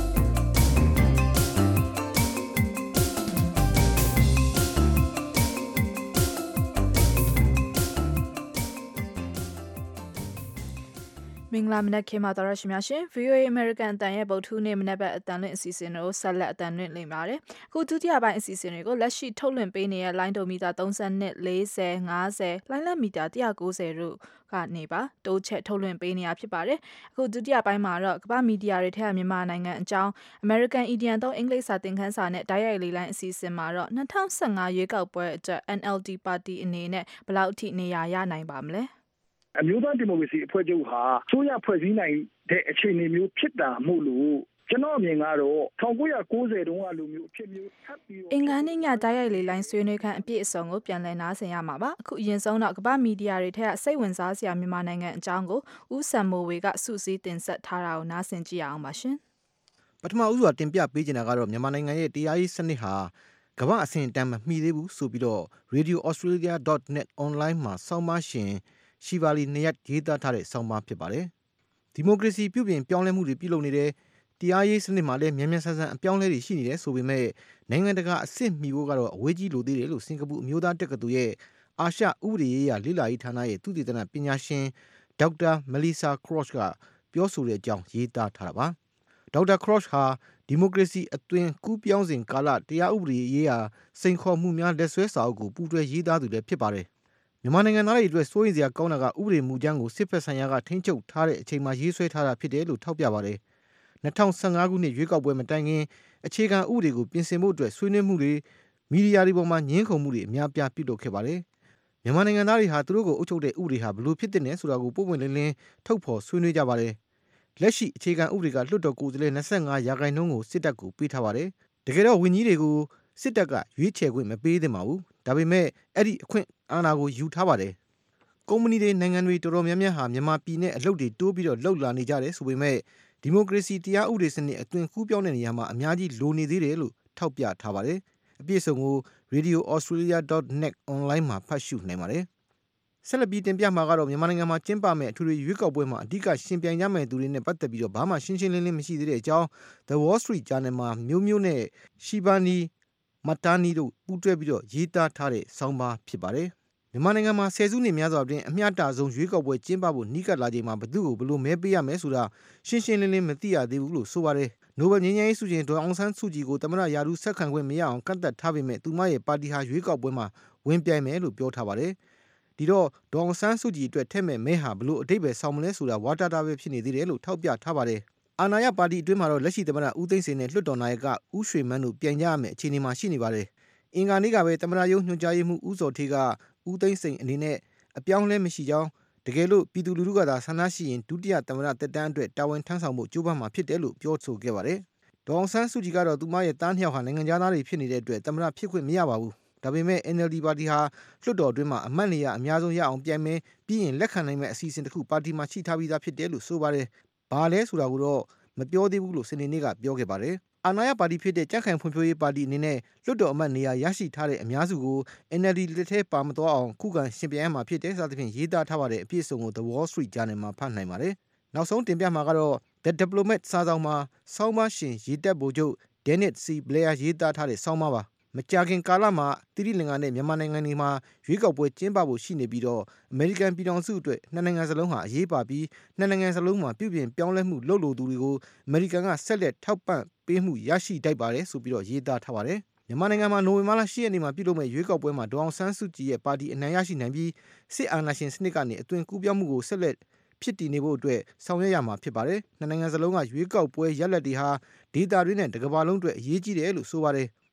မင်္ဂလာမနက်ခင်းပါတော်ရရှိများရှင် ဗီအိုအေ American အတန်ရဲ့ဗုဒ္ဓဟူးနေ့မနက်ဘက်အတန်လွင့်အစီအစဉ်ကိုဆက်လက်အတန်လွင့်နေပါတယ်။အခုဒုတိယပိုင်းအစီအစဉ်တွေကိုလက်ရှိထုတ်လွှင့်ပေးနေတဲ့လိုင်းဒိုမီတာ၃၂ ၄၀ ၅၀လိုင်းလက်မီတာ၁၉၀တို့ကနေပါတိုးချက်ထုတ်လွှင့်ပေးနေတာဖြစ်ပါတယ်။အခုဒုတိယပိုင်းမှာတော့ကမ္ဘာမီဒီယာတွေထက်မြန်မာနိုင်ငံအကြောင်း American Indian သုံးအင်္ဂလိပ်စာသင်ခန်းစာနဲ့တိုက်ရိုက်လေလိုင်းအစီအစဉ်မှာတော့၂၀၁၅ရွေးကောက်ပွဲအတွက် N L D ပါတီအနေနဲ့ဘယ်လောက်အထိနေရာရနိုင်ပါမလဲ။အမျိုးသားဒီမိုကရေစီအဖွဲ့ချုပ်ဟာဆိုရဖွဲ့စည်းနိုင်တဲ့အခြေအနေမျိုးဖြစ်တာမို့လို့ကျွန်တော်အမြင်ကတော့၁၉၉၀တုန်းကလိုမျိုးအဖြစ်မျိုးထပ်ပြီးအင်္ဂါနေ့ညတိုက်ရိုက်လေလိုင်းဆွေးနွေးခန်းအပြည့်အစုံကိုပြန်လည်နားဆင်ရမှာပါအခုအရင်ဆုံးတော့ကမ္ဘာမီဒီယာတွေထက်စိတ်ဝင်စားစရာမြန်မာနိုင်ငံအကြောင်းကိုဦးစံမိုဝေကစုစည်းတင်ဆက်ထားတာကိုနားဆင်ကြည့်အောင်ပါရှင်ပထမဦးစွာတင်ပြပေးချင်တာကတော့မြန်မာနိုင်ငံရဲ့တရားရေးစနစ်ဟာကမ္ဘာအဆင့်အတန်းမမှီသေးဘူးဆိုပြီးတော့ radio australia dot net online မှာစောင်းမရှင်ရှိပါလီနေရရေးသားထားတဲ့ဆောင်းပါးဖြစ်ပါတယ်။ဒီမိုကရေစီပြုပြင်ပြောင်းလဲမှုတွေပြုလုပ်နေတဲ့တရားရေးစနစ်မှာလည်းမြန်မြန်ဆန်ဆန်အပြောင်းလဲတွေရှိနေတယ်ဆိုပေမဲ့နိုင်ငံတကာအဆင့်မီဖို့ကတော့အဝေးကြီးလိုသေးတယ်လို့စင်ကာပူအမျိုးသားတက္ကသိုလ်ရဲ့အာရှဥပဒေရေးရာလေ့လာရေးဌာနရဲ့သုတေသနပညာရှင်ဒေါက်တာမလီဆာခရော့ချ်ကပြောဆိုတဲ့အကြောင်းရေးသားထားတာပါ။ဒေါက်တာခရော့ချ်ဟာဒီမိုကရေစီအသွင်ကူးပြောင်းစဉ်ကာလတရားဥပဒေရေးရာစိန်ခေါ်မှုများလက်ဆွဲစာအုပ်ကိုပူးတွဲရေးသားသူလည်းဖြစ်ပါတယ်။မြန်မာနိုင်ငံသားတွေအတွက်စိုးရိမ်စရာကောင်းတာကဥပဒေမူကြမ်းကိုစစ်ဖက်ဆိုင်ရာကထိန်းချုပ်ထားတဲ့အချိန်မှာရေးဆွဲထားတာဖြစ်တယ်လို့ထောက်ပြပါတယ်။၂၀၁၅ခုနှစ်ရွေးကောက်ပွဲမတိုင်ခင်အခြေခံဥပဒေကိုပြင်ဆင်ဖို့အတွက်ဆွေးနွေးမှုတွေမီဒီယာတွေပေါ်မှာညှင်းခုန်မှုတွေအများပြားပြုလုပ်ခဲ့ပါတယ်။မြန်မာနိုင်ငံသားတွေဟာသူတို့ကိုအုပ်ချုပ်တဲ့ဥပဒေဟာဘယ်လိုဖြစ်တဲ့လဲဆိုတာကိုပုံပွင့်လင်းလင်းထုတ်ဖော်ဆွေးနွေးကြပါတယ်။လက်ရှိအခြေခံဥပဒေကလွှတ်တော်ကိုယ်စားလှယ်၂၅ရာခိုင်နှုန်းကိုစစ်တပ်ကိုပေးထားပါတယ်။တကယ်တော့ဝန်ကြီးတွေကိုစစ်တပ်ကရွေးချယ်ခွင့်မပေးသင့်ပါဘူး။ဒါပေမဲ့အဲ့ဒီအခွင့်အာဏာကိုယူထားပါတယ်။ကုမ္ပဏီတွေနိုင်ငံတွေတော်တော်များများဟာမြန်မာပြည်နဲ့အလုပ်တွေတိုးပြီးတော့လှုပ်လာနေကြတယ်ဆိုပေမဲ့ဒီမိုကရေစီတရားဥပဒေစနစ်အသွင်ကူးပြောင်းတဲ့နေရာမှာအများကြီးလိုနေသေးတယ်လို့ထောက်ပြထားပါတယ်။အပြည့်အစုံကို radio australia dot net online မှာဖတ်ရှုနိုင်ပါတယ်။ဆက်လက်ပြီးတင်ပြမှာကတော့မြန်မာနိုင်ငံမှာကျင်းပမယ့်အထွေထွေရွေးကောက်ပွဲမှာအဓိကရှင်ပြိုင်ကြမယ့်သူတွေနဲ့ပတ်သက်ပြီးတော့ဘာမှရှင်းရှင်းလင်းလင်းမရှိသေးတဲ့အကြောင်း The Wall Street Journal မှာမျိုးမျိုးနဲ့ရှီဘာနီမတာနီတို့ပူးတွဲပြီးတော့ရေးသားထားတဲ့ဆောင်းပါးဖြစ်ပါတယ်။မြန်မာနိုင်ငံမှာဆယ်စုနှစ်များစွာအတွင်းအမျှတဆုံးရွေးကောက်ပွဲကျင်းပဖို့နှီးကပ်လာချိန်မှာဘသူ့ကိုဘလို့မဲပေးရမယ်ဆိုတာရှင်းရှင်းလင်းလင်းမသိရသေးဘူးလို့ဆိုပါတယ်။နိုဘယ်ငြိမ်းချမ်းရေးဆုရှင်ဒေါ်အောင်ဆန်းစုကြည်ကိုသမ္မတရာထူးဆက်ခံခွင့်မရအောင်ကန့်သတ်ထားပေမဲ့သူမရဲ့ပါတီဟာရွေးကောက်ပွဲမှာဝင်ပြိုင်မယ်လို့ပြောထားပါတယ်။ဒီတော့ဒေါ်အောင်ဆန်းစုကြည်အတွက်ထက်မဲ့မဲဟာဘလို့အဓိပ္ပာယ်ဆောင်မလဲဆိုတာဝါတာတာပဲဖြစ်နေသေးတယ်လို့ထောက်ပြထားပါတယ်။အာဏာရပါတီအတွင်းမှာတော့လက်ရှိသမ္မတဦးသိန်းစိန်နဲ့လွှတ်တော်နာယကဦးရွှေမန်းတို့ပြိုင်ကြရမယ့်အခြေအနေမှာရှိနေပါတယ်။အင်္ဂါနေ့ကပဲသမ္မတရုံးညွှန်ကြားရေးမှူးဦးစောထေးကဦးသိန်းစိန်အနေနဲ့အပြောင်းလဲမရှိကြောင်းတကယ်လို့ပြည်သူလူထုကသာဆန္ဒရှိရင်ဒုတိယသမ္မတတက်တန်းအတွက်တာဝန်ထမ်းဆောင်ဖို့ကြိုးပမ်းမှာဖြစ်တယ်လို့ပြောဆိုခဲ့ပါတယ်။ဒေါ်အောင်ဆန်းစုကြည်ကတော့သူမရဲ့တားနှစ်ယောက်ဟာနိုင်ငံသားတွေဖြစ်နေတဲ့အတွက်သမ္မတဖြစ်ခွင့်မရပါဘူး။ဒါပေမဲ့ N L D ပါတီဟာလွှတ်တော်အတွင်းမှာအမတ်နေရအများဆုံးရအောင်ပြိုင်မယ်ပြီးရင်လက်ခံနိုင်မဲ့အစီအစဉ်တစ်ခုပါတီမှာရှိထားပြီးသားဖြစ်တယ်လို့ဆိုပါတယ်။ဘာလဲဆိုတာကိုတော့မပြောသေးဘူးလို့စနေနေ့ကပြောခဲ့ပါတယ်။အာဏာရပါတီဖြစ်တဲ့ကြံ့ခိုင်ဖွံ့ဖြိုးရေးပါတီအနေနဲ့လွှတ်တော်အမတ်နေရာရရှိထားတဲ့အများစုကို N L D လက်ထဲပါမသွားအောင်ခုခံရှင်ပြိုင်ရမှာဖြစ်တဲ့စသဖြင့်ရေးသားထားပါတယ်အပြည့်အစုံကို The Wall Street Journal မှာဖတ်နိုင်ပါတယ်။နောက်ဆုံးတင်ပြမှာကတော့ The Diplomat စာဆောင်မှာဆောင်းပါးရှင်ရေးတက်ဗိုလ်ချုပ် Dennis C. Blair ရေးသားထားတဲ့ဆောင်းပါးပါမကြာခင်ကာလမှာတိတိလင်္ကာနဲ့မြန်မာနိုင်ငံတွေမှာရွေးကောက်ပွဲကျင်းပဖို့ရှိနေပြီးတော့အမေရိကန်ပြည်ထောင်စုအတွက်နှစ်နိုင်ငံစလုံးဟာအရေးပါပြီးနှစ်နိုင်ငံစလုံးမှာပြုပြင်ပြောင်းလဲမှုလုပ်လို့သူတွေကိုအမေရိကန်ကဆက်လက်ထောက်ပံ့ပေးမှုရရှိတိုက်ပါတယ်ဆိုပြီးတော့ရေးသားထားပါတယ်မြန်မာနိုင်ငံမှာနိုဝင်ဘာလ၈ရက်နေ့မှာပြုလုပ်မဲ့ရွေးကောက်ပွဲမှာဒေါအောင်ဆန်းစုကြည်ရဲ့ပါတီအနိုင်ရရှိနိုင်ပြီးစစ်အာဏာရှင်စနစ်ကနေအသွင်ကူးပြောင်းမှုကိုဆက်လက်ဖြစ်တည်နေဖို့အတွက်ဆောင်ရွက်ရမှာဖြစ်ပါတယ်နှစ်နိုင်ငံစလုံးကရွေးကောက်ပွဲရလဒ်တွေဟာဒေတာတွေနဲ့တကမ္ဘာလုံးအတွက်အရေးကြီးတယ်လို့ဆိုပါတယ်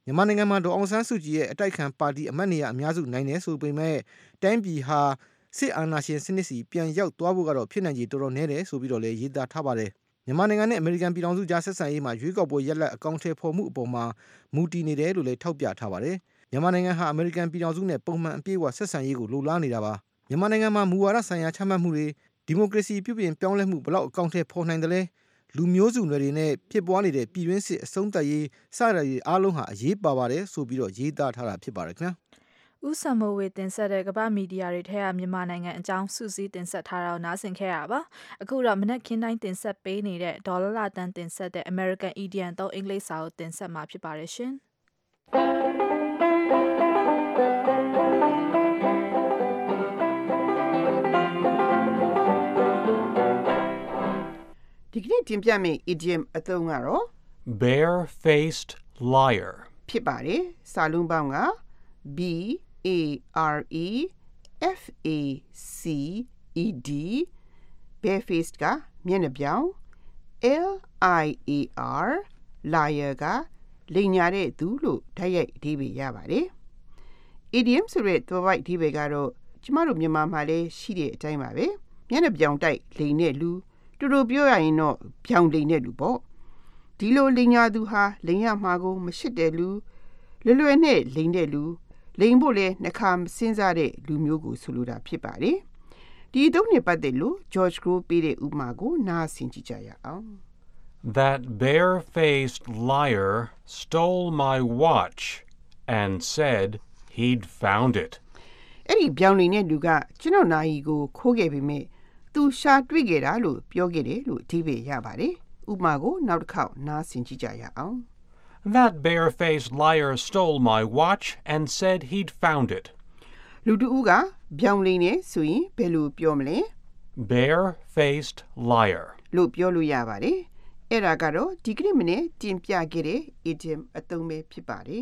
မြန်မာနိုင်ငံမှာဒေါ်အောင်ဆန်းစုကြည်ရဲ့အတိုက်ခံပါတီအမတ်နေရအများစုနိုင်တယ်ဆိုပေမဲ့တိုင်းပြည်ဟာစစ်အာဏာရှင်စနစ်စီပြန်ရောက်သွားဖို့ကတော့ဖြစ်နိုင်ခြေတော်တော်နည်းတယ်ဆိုပြီးတော့လည်းရေးသားထားပါတယ်မြန်မာနိုင်ငံနဲ့အမေရိကန်ပြည်ထောင်စုကြားဆက်ဆံရေးမှာရွေးကောက်ပွဲရက်လက်အကောင့်ထဲပေါ်မှုအပေါ်မှာမူတည်နေတယ်လို့လည်းထောက်ပြထားပါတယ်မြန်မာနိုင်ငံဟာအမေရိကန်ပြည်ထောင်စုနဲ့ပုံမှန်အပြည့်အဝဆက်ဆံရေးကိုလိုလားနေတာပါမြန်မာနိုင်ငံမှာမူဝါဒဆိုင်ရာချမှတ်မှုတွေဒီမိုကရေစီပြုပြင်ပြောင်းလဲမှုဘလောက်အကောင့်ထဲပေါ်နိုင်တယ်လဲလူမျိုးစုနယ်တွေနဲ့ဖြစ်ပွားနေတဲ့ပြည်တွင်းစစ်အဆုံးသတ်ရေးစရည်အားလုံးဟာအရေးပါပါတယ်ဆိုပြီးတော့ရေးသားထားတာဖြစ်ပါတယ်ခင်ဗျာဦးစံမိုးဝေတင်ဆက်တဲ့ကမ္ဘာမီဒီယာတွေထဲကမြန်မာနိုင်ငံအကြောင်းစုစည်းတင်ဆက်ထားတာကိုနားဆင်ခဲ့ရပါအခုတော့မနက်ခင်းတိုင်းတင်ဆက်ပေးနေတဲ့ဒေါ်လာလာတန်တင်ဆက်တဲ့ American Idiom သုံးအင်္ဂလိပ်စာကိုတင်ဆက်မှာဖြစ်ပါတယ်ရှင်ဒီကနေ့တင်ပြမယ့် idiom အသုံးကတော့ bare-faced liar ဖြစ်ပါတယ်စာလုံးပေါင်းက B A R E F A C E D bare-faced ကမျက်နှာပြောင် L I A R liar ကလိမ်ညာတဲ့သူလို့ဓာတ်ရိုက်အဓိပ္ပာယ်ရပါတယ် idiom ဆိုတဲ့သွယ်ဝိုက်အဓိပ္ပာယ်ကတော့ကျမတို့မြန်မာမှာလည်းရှိတဲ့အတိုင်းပါပဲမျက်နှာပြောင်တိုက်လိမ်တဲ့လူတူတူပြောရရင်တော့ပြောင်လိမ်တဲ့လူပေါ့ဒီလိုလိမ်ညာသူဟာလိမ်ရမှာကိုမရှစ်တဲ့လူလွယ်လွယ်နဲ့လိမ်တဲ့လူလိမ်ဖို့လဲနှခါမစင်းစားတဲ့လူမျိုးကိုဆိုလိုတာဖြစ်ပါတယ်ဒီအသုံးနဲ့ပတ်သက်လို့ George Crow ပေးတဲ့ဥပမာကိုနားဆင်ကြည့်ကြရအောင် That bare-faced liar stole my watch and said he'd found it အဲ့ဒီပြောင်လိမ်တဲ့လူကကျွန်တော်နာယီကိုခိုးခဲ့ပေမဲ့သူရှာတွေ့ခဲ့တာလို့ပြောခဲ့တယ်လို့အဓိပ္ပာယ်ရပါတယ်ဥပမာကိုနောက်တစ်ခေါက်နားဆင်ကြည့်ကြရအောင် That bare-faced liar stole my watch and said he'd found it လူတူကပြောင်လိမ်နေဆိုရင်ဘယ်လိုပြောမလဲ bare-faced liar လို့ပြောလို့ရပါတယ်အဲ့ဒါကတော့ဒီကနေ့မနေ့တင်ပြခဲ့တဲ့ idiom အသုံးပဲဖြစ်ပါတယ်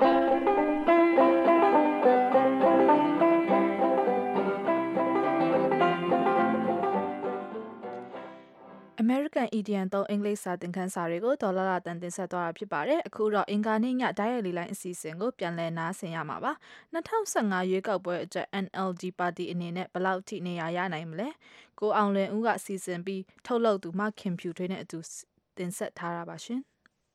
American Idiom သုံးအင်္ဂလိပ်စာသင်ခန်းစာတွေကိုဒေါ်လာလာတန်တင်ဆက်သွားတာဖြစ်ပါတယ်အခုတော့အင်္ဂါနေ့ညဓာတ်ရိုက်လေးလိုင်းအစီအစဉ်ကိုပြန်လည်နားဆင်ရမှာပါ၂၀၁၅ရွေးကောက်ပွဲအတွက် N L D ပါတီအနေနဲ့ဘယ်လောက်ထိနေရာရနိုင်မလဲကိုအောင်လွင်ဦးကစီစဉ်ပြီးထုတ်လုပ်သူမခင်ဖြူထွေးနဲ့အတူတင်ဆက်ထားတာပါရှင်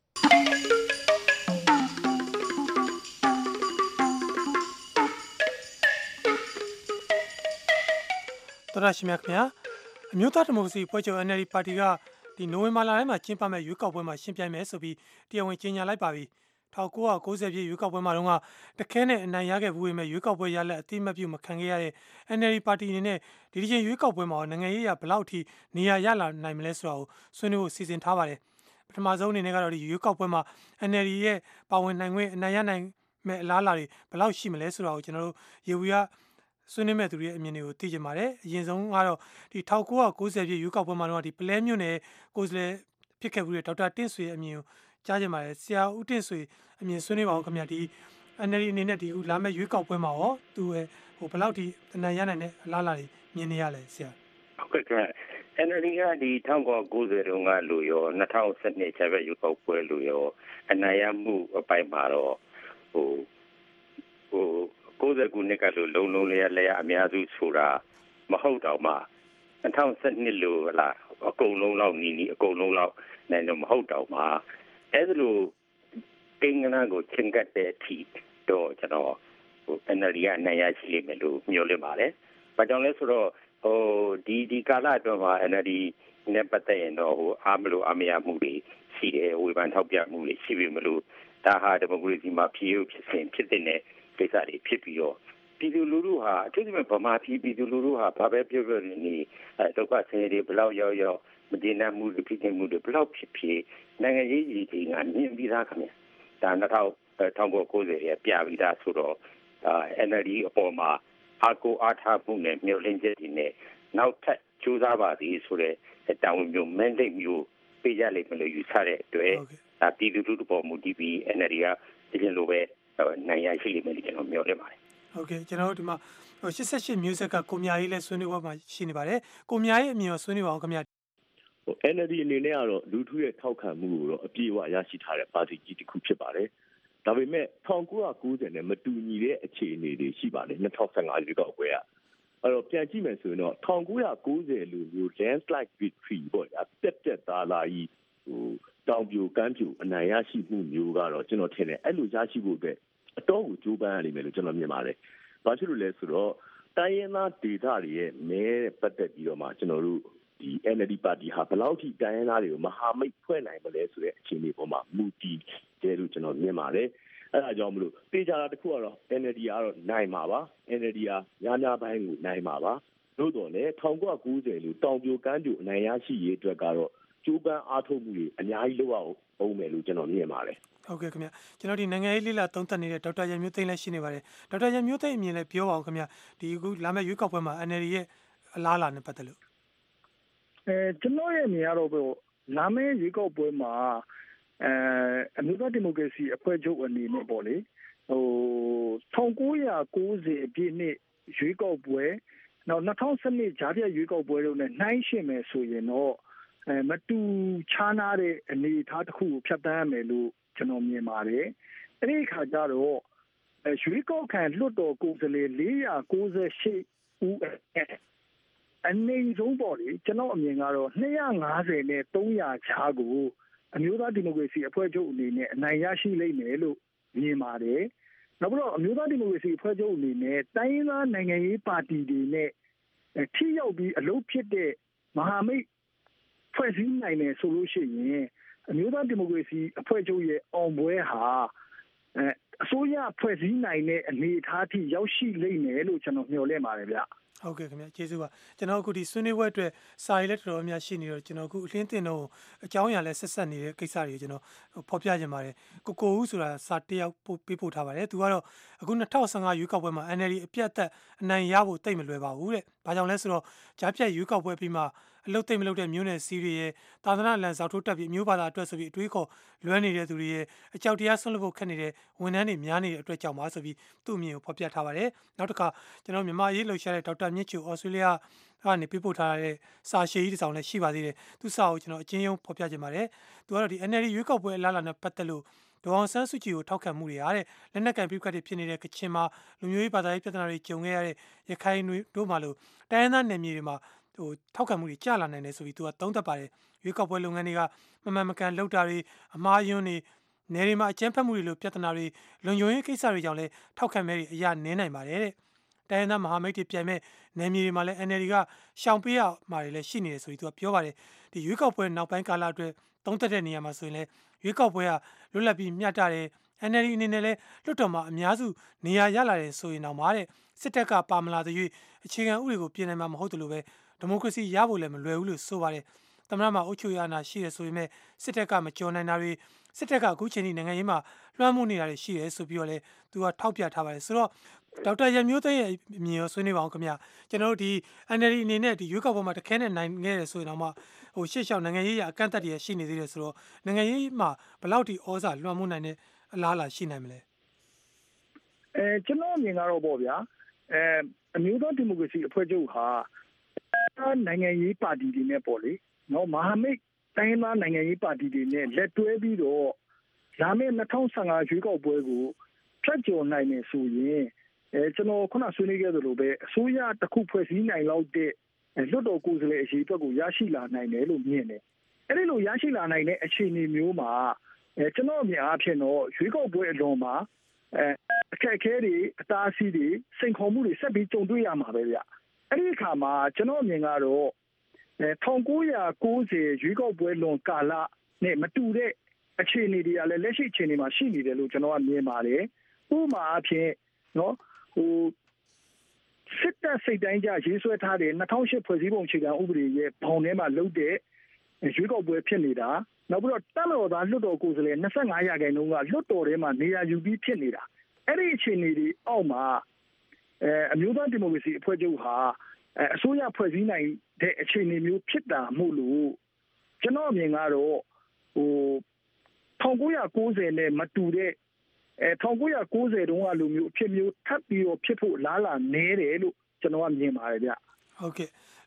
တော်ရရှိမြခင်ဗျာအမျိုးသားဒီမိုကရေစီဖွဲ့ချုပ် N L D ပါတီကဒီနိုဝင်ဘာလထဲမှာကျင်းပမဲ့ရွေးကောက်ပွဲမှာရှင်းပြမယ်ဆိုပြီးတရားဝင်ကြေညာလိုက်ပါပြီ၁၉၉၀ပြည့်ရွေးကောက်ပွဲမှာတော့တခဲနဲ့အနိုင်ရခဲ့ဘူးပေမဲ့ရွေးကောက်ပွဲရလက်အတိမတ်ပြုမခံခဲ့ရတဲ့ N L D ပါတီအနေနဲ့ဒီဒီချင်းရွေးကောက်ပွဲမှာနိုင်ငံရေးရဘလောက်ထိနေရာရလာနိုင်မလဲဆိုတာကိုဆွေးနွေးဖို့စီစဉ်ထားပါတယ်ပထမဆုံးအနေနဲ့ကတော့ဒီရွေးကောက်ပွဲမှာ N L D ရဲ့ပါဝင်နိုင်ခွင့်အနိုင်ရနိုင်မဲ့အလားအလာတွေဘလောက်ရှိမလဲဆိုတာကိုကျွန်တော်တို့ရေဝီကဆွေးနွေးမဲ့သူတွေရဲ့အမြင်တွေကိုသိချင်ပါတယ်အရင်ဆုံးကတော့ဒီ၁၉၉၀ပြည့်ရွေးကောက်ပွဲမှာတော့ဒီပလဲမြို့နယ်ကိုယ်စားလှယ်ဖြစ်ခဲ့ဘူးတဲ့ဒေါက်တာတင့်ဆွေရဲ့အမြင်ကိုကြားချင်ပါတယ်ဆရာဦးတင့်ဆွေအမြင်ဆွေးနွေးပါအောင်ခင်ဗျာဒီ N L D အနေနဲ့ဒီလာမဲ့ရွေးကောက်ပွဲမှာရောသူရဲ့ဟိုဘယ်လောက်ထိအနိုင်ရနိုင်တဲ့အလားအလာတွေမြင်နေရလဲဆရာဟုတ်ကဲ့ခင်ဗျ N L D ကဒီ၁၉၉၀တုန်းကလို့ရော၂၀၁၂ကျပဲရွေးကောက်ပွဲလို့ရောအနိုင်ရမှုအပိုင်းမှာတော့ဟိုဟိုကိုယ်စကူနှစ်ကလို့လုံလုံလေးလေးအများစုဆိုတာမဟုတ်တော့မှ၂၀၁၂လို့ဟလာအကုန်လုံးလောက်နီးနီးအကုန်လုံးလောက်နိုင်တော့မဟုတ်တော့မှအဲ့ဒါလို့ပင်ကနာကိုချင်းကတ်တဲ့အထိတော့ကျွန်တော်ဟို N L D ကနိုင်ရရှိလိမ့်မယ်လို့မျှော်လင့်ပါတယ်။ဘာကြောင့်လဲဆိုတော့ဟိုဒီဒီကာလအတွင်းမှာ N L D နဲ့ပတ်သက်ရင်တော့ဟိုအားမလို့အမရမှုတွေရှိတယ်ဝေဖန်ထောက်ပြမှုတွေရှိပြီမလို့ဒါဟာဒီမိုကရေစီမှာဖြစ်ရုပ်ဖြစ်စဉ်ဖြစ်တဲ့ကိစ္စတွေဖြစ်ပြီးတော့ပြည်သူလူထုဟာအထူးသဖြင့်ဗမာပြည်ပြည်သူလူထုဟာဘာပဲပြောပြောနေအဲဒုက္ခဆင်းရဲတွေဘလောက်ရောက်ရောက်မကျေနပ်မှုတွေဖြစ်နေမှုတွေဘလောက်ဖြစ်ဖြစ်နိုင်ငံရေးကြီးကြီးကမြင်ပြီးသားခင်ဗျဒါ၂၀၉၀ရဲ့ပြပြီးသားဆိုတော့ N L D အပေါ်မှာအာကိုအားထားမှုနဲ့မျှော်လင့်ချက်တွေနဲ့နောက်ထပ်ကြိုးစားပါသည်ဆိုတဲ့တာဝန်မျိုး mandate မျိုးပေးရလိမ့်မယ်လို့ယူဆတဲ့အတွက်ဒါပြည်သူလူထုပေါ်မူတည်ပြီး N L D ကဒီလိုပဲနိုင်ရရှိလိမ့်မယ်လို့ကျွန်တော်မျှော်လင့်ပါတယ်ဟုတ်ကဲ့ကျွန်တော်တို့ဒီမှာ၈၈မျိုးဆက်ကကိုမြာရေးလဲဆွေးနွေးပွဲမှာရှိနေပါတယ်ကိုမြာရေးအမြင်ကိုဆွေးနွေးပါအောင်ခင်ဗျာဟို N L D အနေနဲ့ကတော့လူထုရဲ့ထောက်ခံမှုကိုတော့အပြည့်အဝရရှိထားတဲ့ပါတီကြီးတစ်ခုဖြစ်ပါတယ်ဒါပေမဲ့၁၉၉၀နဲ့မတူညီတဲ့အခြေအနေတွေရှိပါတယ်၂၀၁၅ရွေးကောက်ပွဲကအဲ့တော့ပြန်ကြည့်မယ်ဆိုရင်တော့၁၉၉၀လူမျိုး landslide victory ပေါ့ဗျာတက်တက်သားသားကြီးဟိုတောင်ပြိုကမ်းပြိုအနိုင်ရရှိမှုမျိုးကတော့ကျွန်တော်ထင်တယ်အဲ့လိုရရှိဖို့အတွက်အတော့ကိုကြိုးပမ်းရလိမ့်မယ်လို့ကျွန်တော်မြင်ပါတယ်။ဘာဖြစ်လို့လဲဆိုတော့တိုင်းရင်းသားဒေသတွေရဲ့မဲပတ်သက်ပြီးတော့မှကျွန်တော်တို့ဒီ N L D ပါတီဟာဘယ်လောက်ထိတိုင်းရင်းသားတွေကိုမဟာမိတ်ဖွဲ့နိုင်မလဲဆိုတဲ့အခြေအနေပေါ်မှာမူတည်တယ်လို့ကျွန်တော်မြင်ပါတယ်။အဲဒါကြောင့်မလို့တေချာတာတစ်ခုကတော့ N L D ကတော့နိုင်မှာပါ N L D ကများများပိုင်းကိုနိုင်မှာပါလို့တော့လေ၁၉၉၀လို့တောင်ပြိုကမ်းပြိုအနိုင်ရရှိရေးအတွက်ကတော့ကျိုးပန်းအားထုတ်မှုတွေအများကြီးလုပ်အောင်အောင်မယ်လို့ကျွန်တော်မြင်ပါတယ်ဟုတ်ကဲ့ခင်ဗျကျွန်တော်ဒီနိုင်ငံရေးလေးလာသုံးသပ်နေတဲ့ဒေါက်တာရန်မျိုးသိန်းလည်းရှိနေပါတယ်ဒေါက်တာရန်မျိုးသိန်းအမြင်လည်းပြောပါအောင်ခင်ဗျဒီအခုလာမယ့်ရွေးကောက်ပွဲမှာ N L D ရဲ့အလားအလာနဲ့ပတ်သက်လို့အဲကျွန်တော်ရဲ့အမြင်ကတော့လာမယ့်ရွေးကောက်ပွဲမှာအဲအမျိုးသားဒီမိုကရေစီအဖွဲ့ချုပ်အနေနဲ့ပေါ့လေဟို၁၉၉၀ပြည့်နှစ်ရွေးကောက်ပွဲနောက်၂၀၁၂ဂျားပြရွေးကောက်ပွဲတို့နဲ့နှိုင်းယှဉ်မယ်ဆိုရင်တော့အဲမတူခြားနာတဲ့အနေအထားတစ်ခုကိုဖြတ်သန်းရမယ်လို့ကျွန်တော်မြင်ပါတယ်။အဲဒီခါကျတော့ရွေးကောက်ခံလွှတ်တော်ကိုယ်စားလှယ်၄၉၈ဦးအနေဆုံးပေါ့လေကျွန်တော်အမြင်ကတော့၂၅၀နဲ့၃၀၀ခြားကိုအမျိုးသားဒီမိုကရေစီအဖွဲ့ချုပ်အနေနဲ့အနိုင်ရရှိလိမ့်မယ်လို့မြင်ပါတယ်။နောက်ပြီးတော့အမျိုးသားဒီမိုကရေစီအဖွဲ့ချုပ်အနေနဲ့တိုင်းရင်းသားနိုင်ငံရေးပါတီတွေနဲ့ထိရောက်ပြီးအလုပ်ဖြစ်တဲ့မဟာမိတ်ဖွဲ့စည်းနိုင်မယ်ဆိုလို့ရှိရင်အမျိုးသားဒီမိုကရေစီအဖွဲ့ချုပ်ရဲ့အောင်ပွဲဟာအဲအစိုးရဖွဲ့စည်းနိုင်တဲ့အနေအထားထိရောက်ရှိလိမ့်မယ်လို့ကျွန်တော်မျှော်လင့်ပါတယ်ဗျဟုတ်ကဲ့ခင်ဗျကျေးဇူးပါကျွန်တော်အခုဒီဆွေးနွေးပွဲအတွက်စာရေးလက်တော်တော်များရှိနေတော့ကျွန်တော်အခုအလင်းတင်တော့အကြောင်းအရာလဲဆက်ဆက်နေတဲ့ကိစ္စတွေကိုကျွန်တော်ဖော်ပြခြင်းပါတယ်ကိုကိုဦးဆိုတာစာတယောက်ပေးပို့ထားပါတယ်သူကတော့အခု၂၀၁၅ရွေးကောက်ပွဲမှာ N L D အပြတ်အသက်အနိုင်ရဖို့တိတ်မလွယ်ပါဘူးတဲ့ဘာကြောင့်လဲဆိုတော့ကြားဖြတ်ရွေးကောက်ပွဲပြီးမှအလုတ်သိမ့်မလုပ်တဲ့မျိုးနယ်စီးတွေရဲ့သာသနာလန်စောက်ထိုးတက်ပြီးမျိုးဘာသာအတွက်ဆိုပြီးအတွေးခေါ်လွဲနေတဲ့သူတွေရဲ့အကြောက်တရားဆွန့်လွတ်ဖို့ခက်နေတဲ့ဝန်ထမ်းတွေများနေတဲ့အတွက်ကြောင့်ပါဆိုပြီးသူ့အမြင်ကိုဖော်ပြထားပါတယ်နောက်တစ်ခါကျွန်တော်မြန်မာရေးလှုပ်ရှားတဲ့ဒေါက်တာမြင့်ချူဩစတြေးလျကနေပြပို့ထားတဲ့စာရှည်ကြီးတစ်စောင်လည်းရှိပါသေးတယ်သူစာကိုကျွန်တော်အချင်းချင်းဖော်ပြခြင်းပါတယ်သူကတော့ဒီ N L D ရွေးကောက်ပွဲအလားအလာနဲ့ပတ်သက်လို့ဒေါအောင်ဆန်းစုကြည်ကိုထောက်ခံမှုတွေအားတဲ့လက်နက်ကင်ပြိပခတ်တွေဖြစ်နေတဲ့ကချင်မှာလူမျိုးရေးဘာသာရေးပြဿနာတွေကြုံခဲ့ရတဲ့ရခိုင်တို့မှလို့တိုင်းရင်းသားနယ်မြေတွေမှာဟိုထောက်ခံမှုတွေကျလာနိုင်တယ်ဆိုပြီးသူကသုံးသပ်ပါတယ်ရွေးကောက်ပွဲလုပ်ငန်းတွေကမမှန်မကန်လုပ်တာတွေအမှားယွင်းတွေနယ်တွေမှာအကြမ်းဖက်မှုတွေလိုပြဿနာတွေလွန်ယုံရေးကိစ္စတွေကြောင့်လည်းထောက်ခံမဲတွေအရာနည်းနိုင်ပါတယ်တဲ့တိုင်းရင်းသားမဟာမိတ်တွေပြိုင်မဲ့နယ်မြေတွေမှာလည်း N L D ကရှောင်ပေးရမှာတွေလည်းရှိနေတယ်ဆိုပြီးသူကပြောပါတယ်ဒီရွေးကောက်ပွဲနောက်ပိုင်းကာလအတွက်သုံးသပ်တဲ့နေရာမှာဆိုရင်လည်းရွေးကောက်ပွဲကလွတ်လပ်ပြီးမျှတတယ် N L D အနေနဲ့လည်းလွှတ်တော်မှာအများစုနေရာရလာတယ်ဆိုရင်တော့မှာတဲ့စစ်တပ်ကပါမလာတဲ့၍အခြေခံဥပဒေကိုပြင်နိုင်မှာမဟုတ်တယ်လို့ပဲဒီမိုကရေစီရဖို့လည်းမလွယ်ဘူးလို့ဆိုပါတယ်သမ္မတမှာအုပ်ချုပ်ရေးအာဏာရှိတယ်ဆိုပေမဲ့စစ်တပ်ကမကြော်နိုင်တာတွေစစ်တပ်ကအခုချိန်ထိနိုင်ငံရေးမှာလွှမ်းမိုးနေတာတွေရှိတယ်ဆိုပြီးတော့လည်းသူကထောက်ပြထားပါတယ်ဆိုတော့ဒေါက်တာရန်မျိုးသိန်းရဲ့အမြင်ရောဆွေးနွေးပါအောင်ခင်ဗျကျွန်တော်တို့ဒီ N L D အနေနဲ့ဒီရွေးကောက်ပွဲမှာတခဲနဲ့နိုင်ခဲ့တယ်ဆိုရင်တော့မှဟိုရှေ့လျှောက်နိုင်ငံရေးရအကန့်အသတ်တွေရှိနေသေးတယ်ဆိုတော့နိုင်ငံရေးမှာဘယ်လောက်ထိဩဇာလွှမ်းမိုးနိုင်တဲ့အလားအလာရှိနိုင်မလဲအဲကျွန်တော်အမြင်ကတော့ပေါ့ဗျာအဲအမျိုးသားဒီမိုကရေစီအဖွဲ့ချုပ်ဟာနိုင်ငံရေးပါတီတွေနဲ့ပေါ့လေနော်မဟာမိတ်တိုင်းသားနိုင်ငံရေးပါတီတွေနဲ့လက်တွဲပြီးတော့လာမယ့်၂၀၁၅ရွေးကောက်ပွဲကိုဖြတ်ကျော်နိုင်မယ်ဆိုရင်အဲကျွန်တော်ခုနဆွေးနွေးခဲ့သလိုပဲအစိုးရတစ်ခုဖွဲ့စည်းနိုင်လောက်တဲ့လွှတ်တော်ကိုယ်စားလှယ်အရေးအတွက်ကိုရရှိလာနိုင်တယ်လို့မြင်တယ်အဲဒီလိုရရှိလာနိုင်တဲ့အခြေအနေမျိုးမှာအဲကျွန်တော်အမြင်အားဖြင့်တော့ရွေးကောက်ပွဲအလွန်မှာအဲအခက်အခဲတွေအတားအဆီးတွေစိန်ခေါ်မှုတွေဆက်ပြီးကြုံတွေ့ရမှာပဲဗျအဲ့ဒီအခါမှာကျွန်တော်အမြင်ကတော့အဲ၁၉၉၀ရွေးကောက်ပွဲလွန်ကာလနဲ့မတူတဲ့အခြေအနေတွေကလည်းလက်ရှိအခြေအနေမှာရှိနေတယ်လို့ကျွန်တော်ကမြင်ပါတယ်ဥပမာအဖြစ်နော်ဟိုစစ်တပ်စိတ်တိုင်းကြရေးဆွဲထားတဲ့၂၀၀၈ဖွဲ့စည်းပုံအခြေခံဥပဒေရဲ့ဘောင်ထဲမှာလုပ်တဲ့ရွေးကောက်ပွဲဖြစ်နေတာနောက်ပြီးတော့တပ်မတော်သားလွှတ်တော်ကိုယ်စားလှယ်၂၅ရာခိုင်နှုန်းကလွှတ်တော်ထဲမှာနေရာယူပြီးဖြစ်နေတာအဲ့ဒီအခြေအနေတွေအောက်မှာအဲအမျိုးသားဒီမိုကရေစီအဖွဲ့ချုပ်ဟာအဲအစိုးရဖွဲ့စည်းနိုင်တဲ့အခြေအနေမျိုးဖြစ်တာမို့လို့ကျွန်တော်အမြင်ကတော့ဟို၁၉၉၀နဲ့မတူတဲ့အဲ၁၉၉၀တုန်းကလိုမျိုးအဖြစ်မျိုးထပ်ပြီးတော့ဖြစ်ဖို့လားလာနေတယ်လို့ကျွန်တော်ကမြင်ပါတယ်ဗျဟုတ်ကဲ့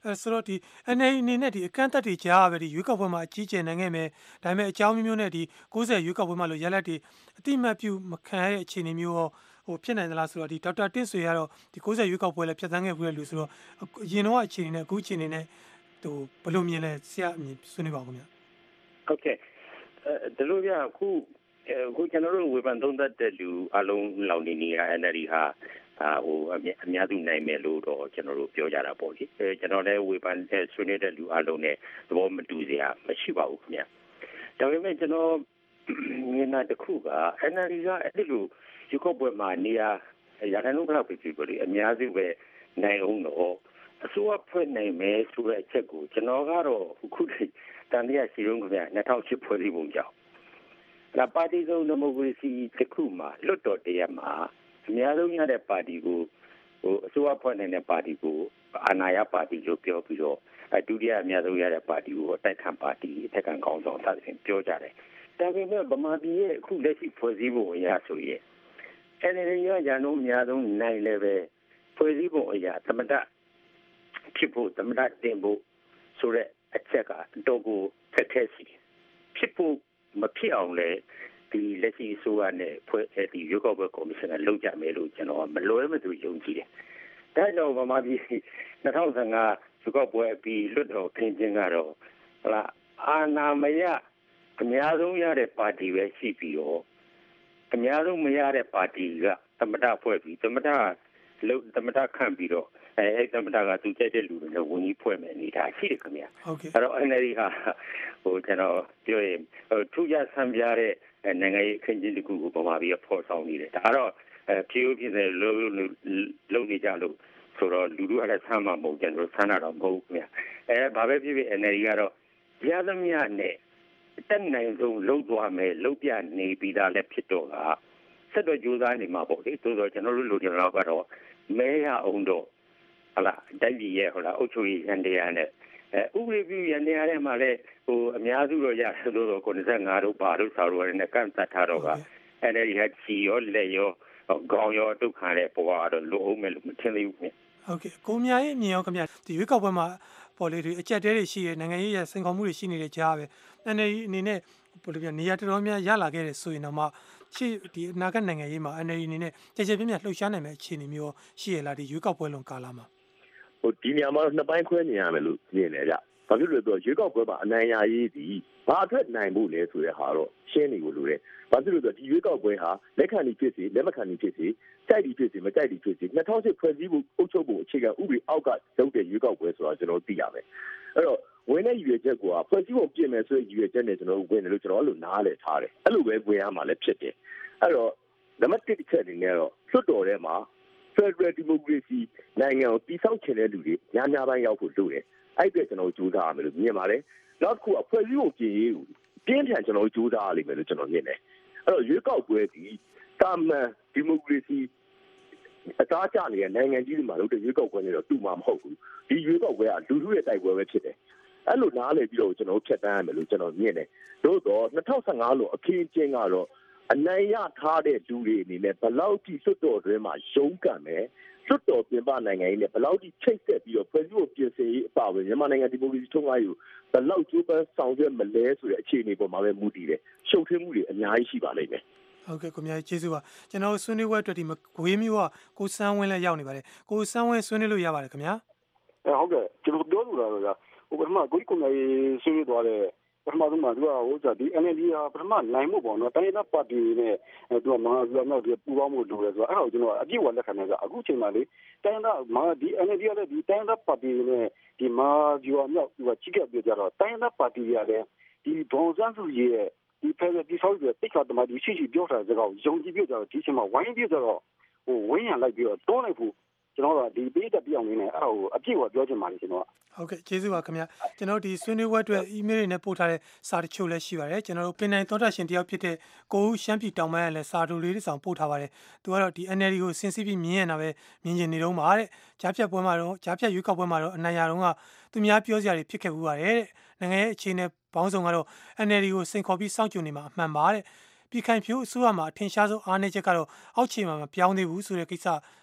အဲဆိုတော့ဒီ N L D အနေနဲ့ဒီအကန့်အသတ်တွေကြားပဲဒီရွေးကောက်ပွဲမှာအကြီးကျယ်နိုင်ခဲ့မယ်ဒါပေမဲ့အကြောင်းမျိုးမျိုးနဲ့ဒီ၉၀ရွေးကောက်ပွဲမှာလို့ရလက်တွေအတိမတ်ပြုမခံရတဲ့အခြေအနေမျိုးရောဟိုဖြစ်နိုင်သလားဆိုတော့ဒီဒေါက်တာတင့်ဆွေကတော့ဒီ၉၀ရွေးကောက်ပွဲလည်းဖြတ်သန်းခဲ့ပြီးရလို့ဆိုတော့အရင်တော့အခြေအနေနဲ့အခုအခြေအနေနဲ့ဟိုဘယ်လိုမြင်လဲဆရာအမြင်ဆွေးနွေးပါဦးခင်ဗျဟုတ်ကဲ့အဲဒီလိုပြအခုအခုကျွန်တော်တို့ဝေဖန်သုံးသပ်တဲ့လူအလုံးလောင်နေနေရ N L D ဟာအာဟိုအများစုနိုင်မယ်လို့တော့ကျွန်တော်တို့ပြောကြတာပေါ့လေအဲကျွန်တော်လည်းဝေဖန်ဆွေးနွေးတဲ့လူအလုံးနဲ့သဘောမတူစရာမရှိပါဘူးခင်ဗျဒါပေမဲ့ကျွန်တော်မြင်တာတစ်ခုက N L D ကအဲ့ဒီလိုရွေးကောက်ပွဲမှာနေရာရခိုင်လူမျိုးပြည်ပြည်အများစုပဲနိုင်အောင်တော့အစိုးရဖွဲ့နိုင်မယ်ဆိုတဲ့အချက်ကိုကျွန်တော်ကတော့အခုတည်းတန်တရားရှိရုံးခင်ဗျ၂၀၀၈ဖွဲ့စည်းပုံကြောင့်လာပါတီစုံဒီမိုကရေစီတစ်ခုမှာလွတ်တော်တရက်မှာအများဆုံးရတဲ့ပါတီကိုဟိုအစိုးရဖွဲ့နိုင်တဲ့ပါတီကိုအာဏာရပါတီလို့ပြောပြီးတော့ဒုတိယအများဆုံးရတဲ့ပါတီကိုအတိုက်ခံပါတီအထက်ခံကောင်းဆောင်စသဖြင့်ပြောကြတယ်ဒါပေမဲ့ဗမာပြည်ရဲ့အခုလက်ရှိဖွဲ့စည်းပုံအရဆိုရင်အဲ့ဒီရရန်တို့အများဆုံးနိုင်လည်းပဲဖွဲ့စည်းပုံအရသမတဖြစ်ဖို့သမတတင်ဖို့ဆိုတဲ့အချက်ကအတော့ကိုဖက်ခဲစီဖြစ်ဖို့မဖြစ်အောင်လေဒီလက်ရှိအစိုးရနဲ့ဖွဲ့ဒီရွေးကောက်ပွဲကော်မရှင်ကလုပ်ကြမယ်လို့ကျွန်တော်မလွဲမသွေယုံကြည်တယ်။ဒါကြောင့်ဗမာပြည်၂၀၁၅ရွေးကောက်ပွဲပြီးလွတ်တော်ခင်းချင်းကတော့ဟလာအာဏာမရအများဆုံးရတဲ့ပါတီပဲရှိပြီးတော့အများဆုံးမရတဲ့ပါတီကသမတဖွဲ့ပြီးသမတလုံးသမတခန့်ပြီးတော့အဲအဲ့သမတကသူကြိုက်တဲ့လူတွေနဲ့ဝန်ကြီးဖွဲ့မယ်နေတာရှိတယ်ခင်ဗျာဟုတ်ကဲ့အဲ့တော့ N L D ဟာဟိုကျွန်တော်ပြောရင်ဟိုထူးခြားဆန်းပြတဲ့နိုင်ငံရေးအခင်းကျင်းတစ်ခုကိုဗမာပြည်ကဖော်ဆောင်နေတယ်ဒါကတော့အဲဖြည်းဖြည်းနဲ့လုံးလုံးနေကြလို့ဆိုတော့လူလူအဲ့ဒါဆမ်းမှာမဟုတ်ကျွန်တော်ဆမ်းတာတော့မဟုတ်ခင်ဗျာအဲဘာပဲဖြစ်ဖြစ် N L D ကတော့ရသမျှနဲ့တက်နိုင်ဆုံးလုံးသွားမယ်လုံးပြနေပြီးသားလည်းဖြစ်တော့ကဆက်တော့ကြိုးစားနေမှာပေါ့လေဆိုတော့ကျွန်တော်တို့လူတွေတော့ကတော့မဲရအောင်တော့ဟလာတိုက်ပြည်ရဲ့ဟလာအုပ်ချုပ်ရေးရန်တရားနဲ့အဲဥပဒေပြုရန်တရားထဲမှာလည်းဟိုအများစုတော့ရဆိုတော့၉၅တို့ပါတို့ဆော်ရိုနဲ့ကန့်သတ်ထားတော့ကအဲဒီဟာချီရောလက်ရောခေါင်းရောဒုက္ခနဲ့ပေါ်တော့လိုအောင်မယ်လို့မထင်သေးဘူးခင်ဗျဟုတ်ကဲ့ကိုမြာရဲ့မြင်ရောခင်ဗျဒီရွေးကောက်ပွဲမှာပေါ်လေဒီအကြက်တဲတွေရှိရဲ့နိုင်ငံရေးရစင်ခေါ်မှုတွေရှိနေတဲ့ကြားပဲ N L D အနေနဲ့ဘယ်လိုပြောနေရာတော်တော်များရလာခဲ့တယ်ဆိုရင်တော့မှရှိဒီအနာဂတ်နိုင်ငံရေးမှာ N L D အနေနဲ့ကြည်ကြည်ပြင်းပြလှုပ်ရှားနိုင်မယ့်အခြေအနေမျိုးရှိရလားဒီရွေးကောက်ပွဲလွန်ကာလမှာဟိုဒီနေရာမှာနှစ်ပိုင်းခွဲနေရမယ်လို့မြင်တယ်ဗျ။ဘာဖြစ်လို့လဲဆိုတော့ရွေးကောက်ပွဲမှာအနိုင်ရရေးဒီဘာအတွက်နိုင်ဖို့လဲဆိုတဲ့ဟာတော့ရှင်းနေကိုလိုတယ်။ဘာဖြစ်လို့လဲဆိုတော့ဒီရွေးကောက်ပွဲဟာလက်ခံနေဖြစ်စီလက်မခံနေဖြစ်စီကြိုက်ဒီဖြစ်စီမကြိုက်ဒီဖြစ်စီ၂၀၀၈ဖွဲ့စည်းမှုအုပ်ချုပ်ပုံအခြေခံဥပဒေအောက်ကလုပ်တဲ့ရွေးကောက်ပွဲဆိုတာကျွန်တော်သိရမယ်။အဲ့တော့ဝင်တဲ့ရည်ရွယ်ချက်ကိုဖွဲ့စည်းပုံပြင်မယ်ဆိုတဲ့ရည်ရွယ်ချက်နဲ့ကျွန်တော်ဝင်တယ်လို့ကျွန်တော်အဲ့လိုနားလည်ထားတယ်။အဲ့လိုပဲဝင်ရမှာလည်းဖြစ်တယ်။အဲ့တော့နံပါတ်တစ်ချက်အနေနဲ့တော့လွှတ်တော်ထဲမှာFederal Democracy နိုင်ငံကိုတည်ဆောက်ချင်တဲ့လူတွေများများပိုင်းရောက်ဖို့လိုတယ်။အဲ့ဒါကျွန်တော်ကြိုးစားရမယ်လို့မြင်ပါတယ်။နောက်တစ်ခုအဖွဲ့အစည်းကိုပြင်ရေးကိုပြင်းထန်ကျွန်တော်ကြိုးစားရလိမ့်မယ်လို့ကျွန်တော်မြင်တယ်။အဲ့တော့ရွေးကောက်ပွဲဒီတာမန်ဒီမိုကရေစီအသားကျနေတဲ့နိုင်ငံကြီးတွေမှာလို့ရွေးကောက်ပွဲနေတော့တူမှာမဟုတ်ဘူး။ဒီရွေးကောက်ပွဲကလူထုရဲ့တိုက်ပွဲပဲဖြစ်တယ်။အဲ့လိုနားလည်ပြီးတော့ကျွန်တော်ဖြတ်တန်းရမယ်လို့ကျွန်တော်မြင်တယ်။သို့တော့၂၀၁၅လို့အခင်းကျင်းကတော့အနိုင်ရထားတဲ့လူတွေအနေနဲ့ဘယ်လောက်ထိစွတ်တော်တွင်းမှာရုန်းကန်မယ်စွတ်တော်ပြင်ပနိုင်ငံရေးနဲ့ဘယ်လောက်ထိချိတ်ဆက်ပြီးတော့ဖွဲ့စည်းပုံပြင်ဆင်ရေးအပါအဝင်မြန်မာနိုင်ငံဒီမိုကရေစီထုံးကားရေးကိုဘယ်လောက်ကျိုးပန်းဆောင်ရွက်မလဲဆိုတဲ့အခြေအနေပေါ်မှာပဲမူတည်တယ်ရှုပ်ထွေးမှုတွေအများကြီးရှိပါလိမ့်မယ်ဟုတ်ကဲ့ကိုမြတ်ကျေးဇူးပါကျွန်တော်ဆွေးနွေးပွဲအတွက်ဒီဂွေးမျိုးကကိုစန်းဝင်းလည်းရောက်နေပါတယ်ကိုစန်းဝင်းဆွေးနွေးလို့ရပါတယ်ခင်ဗျာဟုတ်ကဲ့ကျွန်တော်ပြောလို့လာတော့ဟိုပထမဂွေးကိုမြတ်ဆွေးနွေးသွားတဲ့ပထမဆုံးမှာသူကဟိုစားဒီ N L D ဟာပထမနိုင်မှုပေါ့နော်တိုင်းဒေသပါတီနဲ့သူကမာသူကတော့ဒီပူပေါင်းမှုလုပ်ရဲဆိုတော့အဲ့ဒါကိုကျွန်တော်အပြည့်အဝလက်ခံနေကြအခုချိန်မှာလေတိုင်းဒေသမာဒီ N L D ကလည်းဒီတိုင်းဒေသပါတီနဲ့ဒီမာဂျူအမြောက်သူကကြီးကပ်ပြကြတော့တိုင်းဒေသပါတီကလည်းဒီဘုံစန်းစုရဲ့ဒီဖက်ဒီဆောက်ရဲ့တိတ်ခါတမဒီရှိရှိပြောတာစကားကိုယုံကြည်ပြကြတော့ဒီချိန်မှာဝိုင်းပြကြတော့ဟိုဝင်းရံလိုက်ပြီးတော့တွန်းလိုက်ဖို့ကျွန်တော်ကဒီပေးတဲ့ပြောင်းနေနဲ့အဲ့ဒါကိုအပြည့်အဝပြောချင်ပါတယ်ကျွန်တော်ကဟုတ်ကဲ့ကျေးဇူးပါခင်ဗျာကျွန်တော်ဒီဆွေးနွေးပွဲအတွက် email တွေနဲ့ပို့ထားတဲ့စာတချို့လည်းရှိပါတယ်ကျွန်တော်တို့ပင်နိုင်သောတာရှင်တယောက်ဖြစ်တဲ့ကိုဦးရှမ်းပြည်တောင်ပိုင်းကလည်းစာတူလေးတစ်စောင်ပို့ထားပါတယ်သူကတော့ဒီ N L D ကိုစဉ်းစီပြီးမြင်ရတာပဲမြင်ကျင်နေတော့မှာတဲ့ကြားဖြတ်ပွဲမှာတော့ကြားဖြတ်ရွေးကောက်ပွဲမှာတော့အနိုင်ရတော့ကသူများပြောစရာတွေဖြစ်ခဲ့ဘူးပါတယ်တဲ့နိုင်ငံရဲ့အခြေအနေပေါင်းစုံကတော့ N L D ကိုစိန်ခေါ်ပြီးစောင့်ကြိုနေမှာအမှန်ပါတဲ့ပြည်ခိုင်ဖြိုးအစိုးရမှာအထင်ရှားဆုံးအားနည်းချက်ကတော့အောက်ခြေမှာမပြောင်းသေးဘူးဆိုတဲ့ကိစ္စ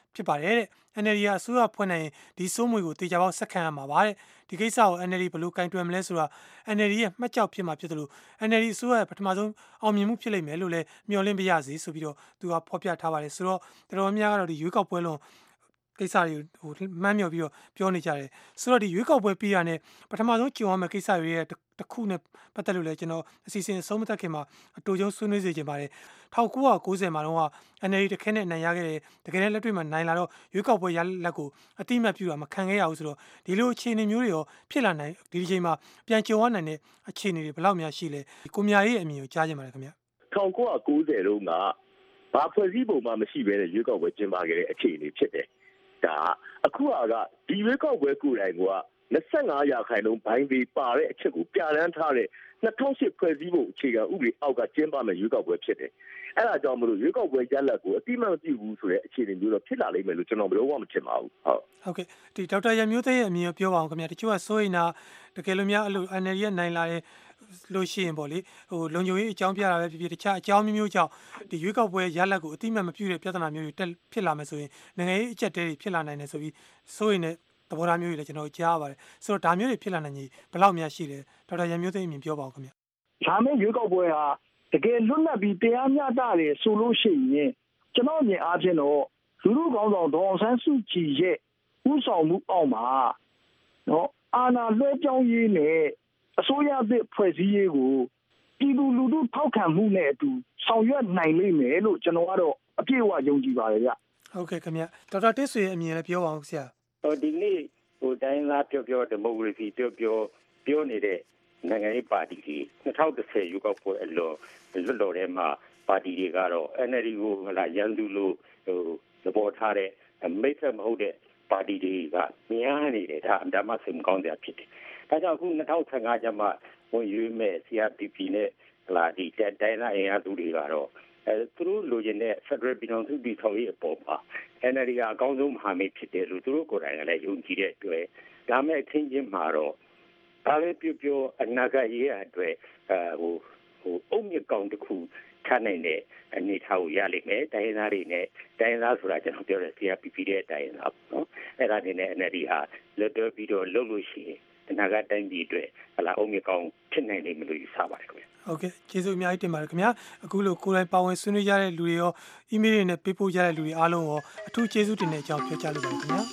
ဖြစ်ပါတယ်တဲ့ N L D ကအစိုးရဖွဲ့နိုင်ရင်ဒီစိုးမွေကိုတေချာပေါက်ဆက်ခံရမှာပါတဲ့ဒီကိစ္စကို N L D ဘယ်လိုကင်တွယ်မလဲဆိုတာ N L D ရဲ့မှတ်ကြောက်ဖြစ်မှာဖြစ်တယ်လို့ N L D အစိုးရရဲ့ပထမဆုံးအောင်မြင်မှုဖြစ်လိမ့်မယ်လို့လည်းမျှော်လင့်ပြရစီဆိုပြီးတော့သူကဖော်ပြထားပါတယ်ဆိုတော့တော်တော်များများကတော့ဒီရွေးကောက်ပွဲလွန်ကိစ္စတွေဟိုမှန်းမြော်ပြီးတော့ပြောနေကြတယ်ဆိုတော့ဒီရွေးကောက်ပွဲပြီးရတဲ့ပထမဆုံးကြုံရမယ့်ကိစ္စတွေရဲ့တစ်ခုနဲ့ပတ်သက်လို့လည်းကျွန်တော်အစီအစဉ်အဆုံးမသတ်ခင်မှာအတူတူဆွေးနွေးစေချင်ပါတယ်၁၉၉၀မှာတော့ N L D တခဲနဲ့နိုင်ရခဲ့တယ်တကယ်လည်းလက်တွေ့မှာနိုင်လာတော့ရွေးကောက်ပွဲရလက်ကိုအတိမတ်ပြတာမခံခဲ့ရဘူးဆိုတော့ဒီလိုအခြေအနေမျိုးတွေရောဖြစ်လာနိုင်ဒီဒီချိန်မှာပြန်ကြုံရနိုင်တဲ့အခြေအနေတွေဘယ်လောက်များရှိလဲကိုမြာရေးအမြင်ကိုကြားချင်ပါတယ်ခင်ဗျ၁၉၉၀တုန်းကဘာဖွဲ့စည်းပုံမှမရှိဘဲနဲ့ရွေးကောက်ပွဲကျင်းပခဲ့တဲ့အခြေအနေဖြစ်တယ်ဒါအခုကဒီရွေးကောက်ပွဲကိုယ်တိုင်က၂၅ရာခိုင်နှုန်းဘိုင်းပေးပါတဲ့အချက်ကိုပြဋ္ဌာန်းထားတဲ့၂၀၀၈ဖွဲ့စည်းပုံအခြေခံဥပဒေအောက်ကကျင်းပမဲ့ရွေးကောက်ပွဲဖြစ်တယ်။အဲ့ဒါကြောင့်မလို့ရွေးကောက်ပွဲရလဒ်ကိုအတိမတ်မပြုဘူးဆိုတဲ့အခြေအနေမျိုးတော့ဖြစ်လာလိမ့်မယ်လို့ကျွန်တော်ဘယ်တော့မှမထင်ပါဘူး။ဟုတ်ဟုတ်ကဲ့ဒီဒေါက်တာရမျိုးသိရဲ့အမြင်ကိုပြောပါအောင်ခင်ဗျာတချို့ကစိုးရင်တာတကယ်လို့များအဲ့လို N L D ရဲ့နိုင်လာတဲ့လို့ရှိရင်ပေါ့လေဟိုလုံခြုံရေးအကြောင်းပြတာပဲဖြစ်ဖြစ်တခြားအကြောင်းမျိုးမျိုးကြောင့်ဒီရွေးကောက်ပွဲရလဒ်ကိုအတိမတ်မပြုတဲ့ပြဿနာမျိုးတွေတက်ဖြစ်လာမယ်ဆိုရင်နိုင်ငံရေးအကျက်တဲတွေဖြစ်လာနိုင်တယ်ဆိုပြီးစိုးရင်တဲ့သဘောထားမျိုးတွေလည်းကျွန်တော်ကြားရပါတယ်ဆိုတော့ဒါမျိုးတွေဖြစ်လာနိုင်ကြီးဘယ်လောက်များရှိလဲဒေါက်တာရမျိုးသိအမြင်ပြောပါဦးခင်ဗျဒါမဲ့ရွေးကောက်ပွဲဟာတကယ်လွတ်လပ်ပြီးတရားမျှတတယ်ဆိုလို့ရှိရင်ကျွန်တော်မြင်အားဖြင့်တော့လူလူကောင်းဆောင်ဒေါအောင်ဆန်းစုကြည်ရဲ့ဥဆောင်မှုအောက်မှာနော်အာဏာလွှဲပြောင်းရေးနဲ့အစိုးရသစ်ဖွဲ့စည်းရေးကိုပြည်သူလူထုထောက်ခံမှုနဲ့အတူဆောင်ရွက်နိုင်လိမ့်မယ်လို့ကျွန်တော်ကတော့အပြည့်အဝယုံကြည်ပါတယ်ဗျဟုတ်ကဲ့ခင်ဗျဒေါက်တာတစ်ဆွေရဲ့အမြင်လည်းပြောပါဦးဆရာဟိုဒီနေ့ဟိုတိုင်းသားပြောပြောဒီမိုကရေစီပြောပြောပြောနေတဲ့နိုင်ငံရေးပါတီတွေ၂၀၁၀ရွေးကောက်ပွဲအလောလွတ်တော်ထဲမှာပါတီတွေကတော့ N L D ကိုဟလာရန်သူလို့ဟိုသဘောထားတဲ့မိတ်ဆက်မဟုတ်တဲ့ပါတီတွေကများနေတယ်ဒါအမှစိတ်မကောင်းစရာဖြစ်တယ်။ဒါကြောင့်အခု၂၀၁၅ကျမှဝင်ရွေးမဲ့ C R P P နဲ့ဟလာဒီတိုင်းသားအင်အားစုတွေကတော့အဲသူတို့လိုချင်တဲ့ Federal ပြည်ထောင်စုပြည်ထောင်ရေးအပေါ်မှာ N L D ကအကောင်းဆုံးမဟာမိတ်ဖြစ်တယ်လို့သူတို့ကိုယ်တိုင်ကလည်းယုံကြည်တဲ့အတွက်ဒါမဲ့အခင်းချင်းမှာတော့ဒါပဲပြောပြောအနာဂတ်ရေးအတွက်အဲဟိုဟိုအုံမြကောင်တစ်ခုချနိုင်တဲ့အနေထားကိုရလိမ့်မယ်တိုင်းသားတွေနဲ့တိုင်းသားဆိုတာကျွန်တော်ပြောတဲ့ C R P P တဲ့တိုင်းသားနော်အဲ့ဒါနေနဲ့ N L D ဟာလွတ်တော်ပြီးတော့လှုပ်လို့ရှိရင်အနာဂတ်တိုင်းပြည်အတွက်ဟလာအုံမြကောင်ဖြစ်နိုင်လိမ့်မယ်လို့ယူဆပါတယ်ခင်ဗျဟုတ်ကဲ့ကျေးဇူးအများကြီးတင်ပါတယ်ခင်ဗျာအခုလိုကိုယ်တိုင်ပါဝင်ဆွေးနွေးကြတဲ့လူတွေရောအီးမေးလ်တွေနဲ့ပေးပို့ကြတဲ့လူတွေအားလုံးရောအထူးကျေးဇူးတင်တဲ့အကြောင်းပြောကြားလိုပါတယ်ခင်ဗျာ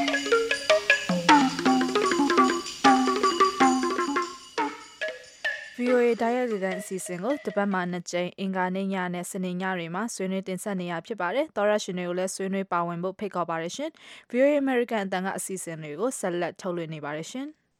V O A တိုက်ရိုက်တဲ့အစီအစဉ်ကိုတပတ်မှနှစ်ကြိမ်အင်္ဂါနေ့ညနဲ့စနေညတွေမှာဆွေးနွေးတင်ဆက်နေရဖြစ်ပါတယ်။သောရရှင်တွေကိုလည်းဆွေးနွေးပါဝင်ဖို့ဖိတ်ခေါ်ပါရရှင်။ V O A American အတန်ကအစီအစဉ်တွေကိုဆက်လက်ထုတ်လွှင့်နေပါရရှင်။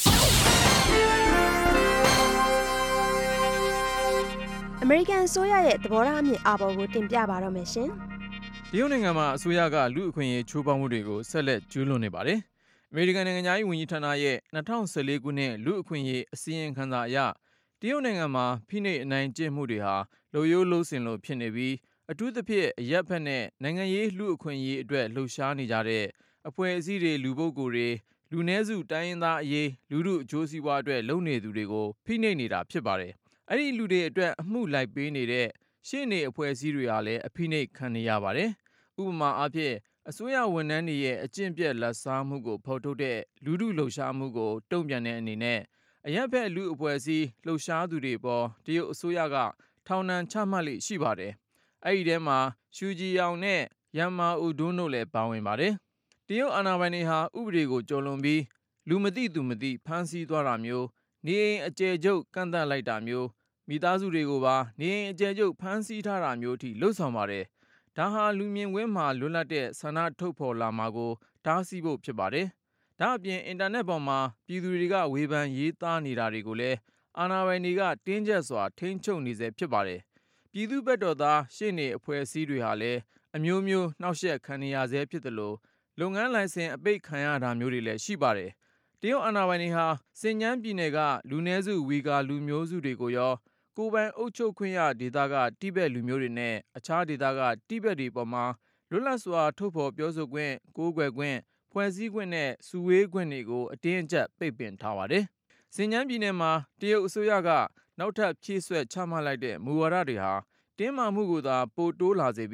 အမေရိကန်အစိုးရရဲ့သဘောထားအမြင်အာဘော်ကိုတင်ပြပါတော့မယ်ရှင်။တရုတ်နိုင်ငံမှာအစိုးရကလူအခွင့်အရေးချိုးဖောက်မှုတွေကိုဆက်လက်ကျူးလွန်နေပါတယ်။အမေရိကန်နိုင်ငံသားရေးဝန်ကြီးဌာနရဲ့၂၀၁၄ခုနှစ်လူအခွင့်အရေးအစီရင်ခံစာအရတရုတ်နိုင်ငံမှာဖိနှိပ်အနိုင်ကျင့်မှုတွေဟာလိုရိုးလိုးစင်လိုဖြစ်နေပြီးအထူးသဖြင့်အရက်ဖက်နဲ့နိုင်ငံရေးလူအခွင့်အရေးအတွက်လှုပ်ရှားနေကြတဲ့အဖွဲ့အစည်းတွေလူပုဂ္ဂိုလ်တွေလူနည်းစုတိုင်းရင်းသားအရေးလူထုအကျိုးစီးပွားအတွက်လုပ်နေသူတွေကိုဖိနှိပ်နေတာဖြစ်ပါတယ်။အဲ့ဒီလူတွေအတွက်အမှုလိုက်ပေးနေတဲ့ရှေ့နေအဖွဲ့အစည်းတွေဟာလည်းအဖိနှိပ်ခံနေရပါတယ်။ဥပမာအားဖြင့်အစိုးရဝန်ထမ်းတွေရဲ့အကျင့်ပြတ်လက်စားမှုကိုဖော်ထုတ်တဲ့လူထုလှုပ်ရှားမှုကိုတုံ့ပြန်တဲ့အနေနဲ့အရက်ဖက်လူအဖွဲ့အစည်းလှုပ်ရှားသူတွေပေါ်တရုတ်အစိုးရကထောင်ဒဏ်ချမှတ်လိရှိပါတယ်။အဲ့ဒီထဲမှာရှူဂျီယောင်နဲ့ယမ်မာအူဒွန်းတို့လည်းပါဝင်ပါတယ်။တရုတ်အာဏာပိုင်တွေဟာဥပဒေကိုကျော်လွန်ပြီးလူမသိသူမသိဖမ်းဆီးသွားတာမျိုးနေအိမ်အကျယ်ချုပ်ကန့်သတ်လိုက်တာမျိုးမိသားစုတွေကိုပါနေအိမ်အကျယ်ချုပ်ဖမ်းဆီးထားတာမျိုးထိလှုပ်ဆောင်ပါတယ်။ဒါဟာလူမြင်ကွင်းမှာလွတ်လပ်တဲ့ဆန္ဒထုတ်ဖော်လာမှာကိုတားဆီးဖို့ဖြစ်ပါတယ်။ဒါအပြင်အင်တာနက်ပေါ်မှာပြည်သူတွေကဝေဖန်ရေးသားနေတာတွေကိုလည်းအာဏာပိုင်တွေကတင်းကျပ်စွာထိန်းချုပ်နေစေဖြစ်ပါတယ်။ပြည်သူ့ဘက်တော်သားရှေ့နေအဖွဲ့အစည်းတွေဟာလည်းအမျိုးမျိုးနှောက်ယှက်ခံနေရဆဲဖြစ်တယ်လို့လုပ်ငန်းလိုင်စင်အပိတ်ခံရတာမျိုးတွေလည်းရှိပါတယ်။တရုတ်အာဏာပိုင်တွေဟာစင်ကျန်းပြည်နယ်ကလူနည်းစုဝီဂါလူမျိုးစုတွေကိုရောကိုယ်ပိုင်အုပ်ချုပ်ခွင့်ရဒေသကတိဘက်လူမျိုးတွေနဲ့အခြားဒေသကတိဘက်တွေပေါ်မှာလွတ်လပ်စွာထုတ်ဖော်ပြောဆိုခွင့်ကိုးကွယ်ခွင့်ဖွဲ့စည်းခွင့်နဲ့စုဝေးခွင့်တွေကိုအတင်းအကျပ်ပိတ်ပင်ထားပါတယ်။စင်ကျန်းပြည်နယ်မှာတရုတ်အစိုးရကနောက်ထပ်ဖြည့်ဆွက်ချမှတ်လိုက်တဲ့မူဝါဒတွေဟာတင်းမာမှုကိုသာပိုတိုးလာစေပြီး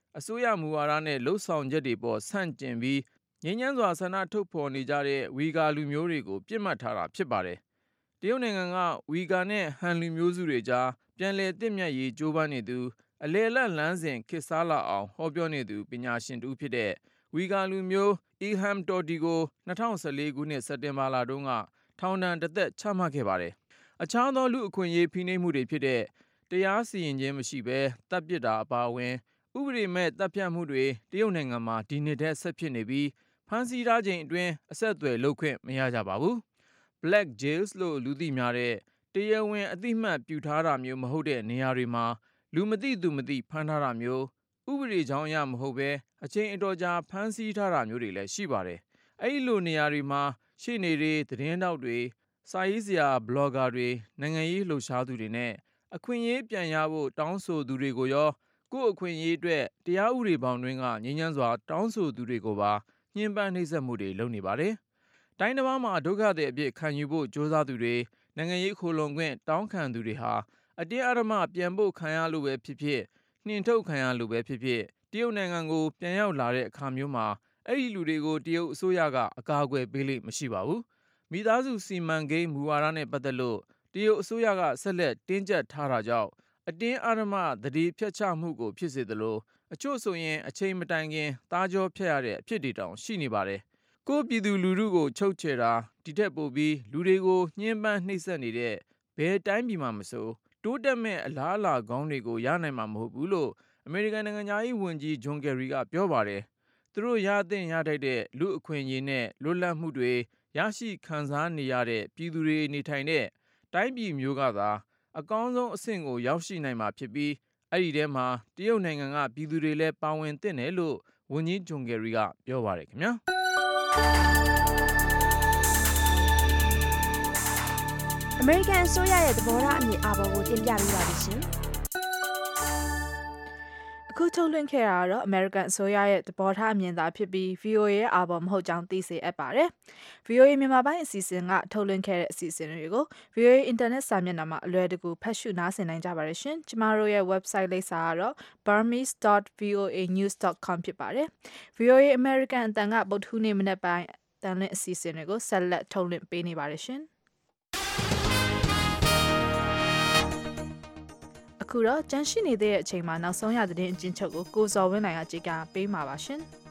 အစိုးရမူဝါဒနဲ့လှုပ်ဆောင်ချက်တွေပေါ်ဆန့်ကျင်ပြီးငြိမ်းချမ်းစွာဆန္ဒထုတ်ဖော်နေကြတဲ့ဝီဂါလူမျိုးတွေကိုပြစ်မှတ်ထားတာဖြစ်ပါတယ်။တရုတ်နိုင်ငံကဝီဂါနဲ့ဟန်လူမျိုးစုတွေကြားပြန်လည်သင့်မြတ်ရေးကြိုးပမ်းနေသူအလေအလတ်လမ်းစဉ်ခေတ်စားလာအောင်ဟောပြောနေသူပညာရှင်တူဖြစ်တဲ့ဝီဂါလူမျိုးအီဟမ်တော်တီကို၂၀၁၄ခုနှစ်စက်တင်ဘာလတုန်းကထောင်ဒဏ်တစ်သက်ချမှတ်ခဲ့ပါတယ်။အခြားသောလူအခွင့်အရေးဖိနှိပ်မှုတွေဖြစ်တဲ့တရားစီရင်ခြင်းမရှိဘဲတပ်ပစ်တာအပါအဝင်ဥပဒေမဲ့တပ်ဖြတ်မှုတွေတရုတ်နိုင်ငံမှာဒီနှစ်တည်းဆက်ဖြစ်နေပြီးဖမ်းဆီးထားချိန်အတွင်းအဆက်အသွယ်လုပ်ခွင့်မရကြပါဘူး။ Black Jails လို့လူသိများတဲ့တရားဝင်အသိမှတ်ပြုထားတာမျိုးမဟုတ်တဲ့နေရာတွေမှာလူမသိသူမသိဖမ်းထားတာမျိုးဥပဒေကြောင်းအရမဟုတ်ဘဲအချိန်အတော်ကြာဖမ်းဆီးထားတာမျိုးတွေလည်းရှိပါတယ်။အဲဒီလိုနေရာတွေမှာရှေ့နေတွေသတင်းတောက်တွေစာရေးဆရာဘလော့ဂါတွေနိုင်ငံရေးလှုပ်ရှားသူတွေနဲ့အခွင့်အရေးပြန်ရဖို့တောင်းဆိုသူတွေကိုရောကိုယ့်အခွင့်အရေးအတွက်တရားဥပဒေဘောင်တွင်းကငြိမ်းချမ်းစွာတောင်းဆိုသူတွေကိုပါညှဉ်းပန်းနှိပ်စက်မှုတွေလုပ်နေပါတယ်။တိုင်းတစ်ပါးမှာဒုက္ခသည်အဖြစ်ခံယူဖို့ကြိုးစားသူတွေနိုင်ငံရေးခိုလုံခွင့်တောင်းခံသူတွေဟာအတင်းအဓမ္မပြန်ဖို့ခံရလို့ပဲဖြစ်ဖြစ်နှင်ထုတ်ခံရလို့ပဲဖြစ်ဖြစ်တရုတ်နိုင်ငံကိုပြန်ရောက်လာတဲ့အခါမျိုးမှာအဲ့ဒီလူတွေကိုတရုတ်အစိုးရကအကာအကွယ်ပေးလိမ့်မရှိပါဘူး။မိသားစုစီမံကိန်းမူဝါဒနဲ့ပတ်သက်လို့တရုတ်အစိုးရကဆက်လက်တင်းကျပ်ထားတာကြောင့်အတင်းအဓမ္မသတိဖြတ်ချမှုကိုဖြစ်စေသလိုအချို့ဆိုရင်အချိန်မတိုင်ခင်သားကြောဖြတ်ရတဲ့အဖြစ်တွေတောင်ရှိနေပါတယ်။ကိုယ့်ပြည်သူလူထုကိုချုပ်ချယ်တာဒီထက်ပိုပြီးလူတွေကိုညှဉ်းပန်းနှိပ်စက်နေတဲ့ဘယ်တိုင်းပြည်မှာမဆိုတိုးတက်မဲ့အလားအလာကောင်းတွေကိုရနိုင်မှာမဟုတ်ဘူးလို့အမေရိကန်နိုင်ငံသားရေးဝန်ကြီးဂျွန်ကယ်ရီကပြောပါတယ်။သူတို့ရသင့်ရထိုက်တဲ့လူအခွင့်အရေးနဲ့လွတ်လပ်မှုတွေရရှိခံစားနေရတဲ့ပြည်သူတွေနေထိုင်တဲ့တိုင်းပြည်မျိုးကသာအကောင်းဆုံးအဆင့်ကိုရောက်ရှိနိုင်မှာဖြစ်ပြီးအဲ့ဒီထဲမှာတရုတ်နိုင်ငံကပြည်သူတွေလည်းပါဝင်သင့်တယ်လို့ဝန်ကြီးဂျွန်ကယ်ရီကပြောပါတယ်ခင်ဗျာအမေရိကန်အစိုးရရဲ့သဘောထားအမြင်အာဘော်ကိုတင်ပြပေးပါလိမ့်ရှင်။အခုထုတ်လွှင့်ခဲ့တာကတော့ American အစိုးရရဲ့သဘောထားအမြင်သာဖြစ်ပြီး ဗီအိုအေ ရဲ့အာဘော်မဟုတ်ကြောင်းသိစေအပ်ပါတယ်။ ဗီအိုအေ မြန်မာပိုင်းအစီအစဉ်ကထုတ်လွှင့်ခဲ့တဲ့အစီအစဉ်တွေကို ဗီအိုအေ Internet စာမျက်နှာမှာအလွယ်တကူဖတ်ရှုနားဆင်နိုင်ကြပါတယ်ရှင်။ကျမတို့ရဲ့ website လိပ်စာကတော့ burmese dot voa news dot com ဖြစ်ပါတယ်။ ဗီအိုအေ American အတန်ကဗုဒ္ဓဟူးနေ့မနက်ပိုင်းတန်လွင့်အစီအစဉ်တွေကိုဆက်လက်ထုတ်လွှင့်ပေးနေပါတယ်ရှင်။အခုတော့ကြန့်ရှိနေတဲ့အချိန်မှာနောက်ဆုံးရသတင်းအကျဉ်းချုပ်ကိုကိုဇော်ဝင်းနိုင်ကကြေကပေးမှာပါရှင်။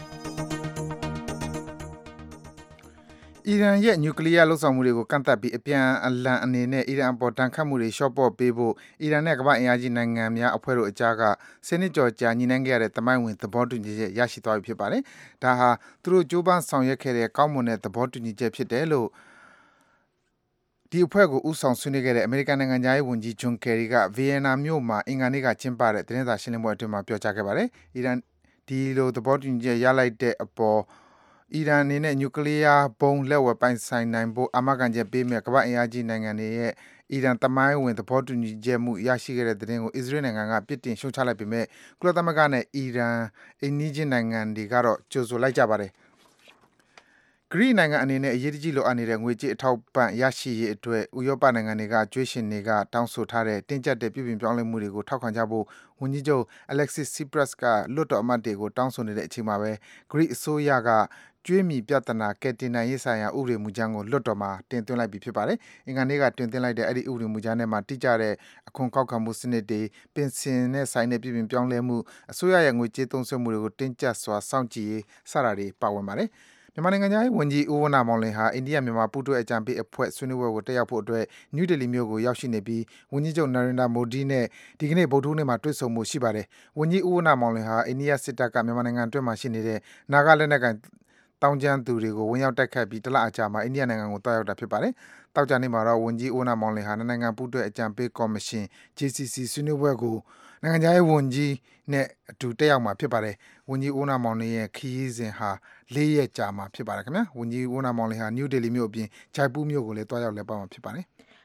အီရန်ရဲ့နျူကလ িয়ার လှုပ်ဆောင်မှုတွေကိုကန့်သတ်ပြီးအပြန်အလှန်အနေနဲ့အီရန်အပေါ်တန်ခတ်မှုတွေလျှော့ပေါ့ပေးဖို့အီရန်နဲ့ကမ္ဘာ့အင်အားကြီးနိုင်ငံများအဖွဲ့တို့အကြားကဆယ်နှစ်ကျော်ကြာညှိနှိုင်းခဲ့ရတဲ့သမိုင်းဝင်သဘောတူညီချက်ရရှိသွားပြီဖြစ်ပါတယ်။ဒါဟာသူတို့ကြိုးပမ်းဆောင်ရွက်ခဲ့တဲ့ကောင်းမွန်တဲ့သဘောတူညီချက်ဖြစ်တယ်လို့ဒီအဖွဲ့ကိုဥဆောင်ဆွေးနွေးခဲ့တဲ့အမေရိကန်နိုင်ငံသားရေးဝန်ကြီးဂျွန်ကယ်ရီကဗီယက်နမ်မြို့မှာအင်္ဂါနေ့ကကျင်းပတဲ့သတင်းစာရှင်းလင်းပွဲအတွင်းမှာပြောကြားခဲ့ပါတယ်။အီရန်ဒီလိုသဘောတူညီချက်ရလိုက်တဲ့အပေါ်အီရန်အနေနဲ့နျူကလ িয়ার ဘုံလက်ဝယ်ပိုင်ဆိုင်နိုင်ဖို့အာမခံချက်ပေးမဲ့ကမ္ဘာ့အင်အားကြီးနိုင်ငံတွေရဲ့အီရန်သမိုင်းဝင်သဘောတူညီချက်မှုရရှိခဲ့တဲ့တဲ့တင်ကိုအစ္စရေးနိုင်ငံကပြစ်တင်ရှုတ်ချလိုက်ပေမဲ့ကုလသမဂ္ဂနဲ့အီရန်အိမ်နီးချင်းနိုင်ငံတွေကတော့ကြိုဆိုလိုက်ကြပါတယ်။ဂရိနိုင်ငံအနေနဲ့အရေးကြီးလိုအပ်နေတဲ့ငွေကြေးအထောက်ပံ့ရရှိရေးအတွက်ဥရောပနိုင်ငံတွေကကျွေးရှင်တွေကတောင်းဆိုထားတဲ့တင်းကျပ်တဲ့ပြည်ပြင်ပြောင်းလဲမှုတွေကိုထောက်ခံကြဖို့ဝန်ကြီးချုပ် Alexis Tsipras ကလွှတ်တော်အမတ်တွေကိုတောင်းဆိုနေတဲ့အချိန်မှာပဲဂရိအစိုးရကကျွေးမြီပြဿနာကယ်တင်နိုင်ရေးဆိုင်ရာဥပဒေမူကြမ်းကိုလွှတ်တော်မှာတင်သွင်းလိုက်ပြီဖြစ်ပါတယ်။အင်္ဂါနေ့ကတင်သွင်းလိုက်တဲ့အဲ့ဒီဥပဒေမူကြမ်းထဲမှာတိကျတဲ့အခွန်ကောက်ခံမှုစနစ်တွေပင်စင်နဲ့ဆိုင်တဲ့ပြည်ပြင်ပြောင်းလဲမှုအစိုးရရဲ့ငွေကြေးသုံးစွဲမှုတွေကိုတင်းကျပ်စွာစောင့်ကြည့်ရေးစတာတွေပါဝင်ပါတယ်။မြန်မာနိုင်ငံသားဝန်ကြီးဦးဝဏ္ဏမောင်လင်ဟာအိန္ဒိယမြန်မာပူးတွဲအကြံပေးအဖွဲ့ဆွေးနွေးပွဲကိုတက်ရောက်ဖို့အတွက်နယူးဒေလီမြို့ကိုရောက်ရှိနေပြီးဝန်ကြီးချုပ်နရင်ဒါမိုဒီနဲ့ဒီကနေ့ဗုဒ္ဓဟူးနေ့မှာတွေ့ဆုံမှုရှိပါတယ်။ဝန်ကြီးဦးဝဏ္ဏမောင်လင်ဟာအိန္ဒိယစစ်တပ်ကမြန်မာနိုင်ငံအတွင်းမှာရှိနေတဲ့နာဂလက်နက်ကန်တောင်ကျမ်းသူတွေကိုဝင်ရောက်တိုက်ခတ်ပြီးတလအကြာမှာအိန္ဒိယနိုင်ငံကိုတွားရောက်တာဖြစ်ပါတယ်။တောက်ကြနေ့မှာတော့ဝန်ကြီးဦးဝဏ္ဏမောင်လင်ဟာနိုင်ငံပူးတွဲအကြံပေးကော်မရှင် ဂျေ စီ စီ ဆွေးနွေးပွဲကိုနိုင်ငံခြားရေးဝန်ကြီးနဲ့အတူတက်ရောက်မှာဖြစ်ပါတယ်။ဝန်ကြီးဦးနာမောင်လင်းရဲ့ခရီးစဉ်ဟာ၄ရက်ကြာမှာဖြစ်ပါတယ်ခင်ဗျာ။ဝန်ကြီးဦးနာမောင်လင်းဟာနယူးဒေလီမြို့အပြင်ဂျိုက်ပူးမြို့ကိုလည်းတွားရောက်လည်ပတ်မှာဖြစ်ပါတယ်။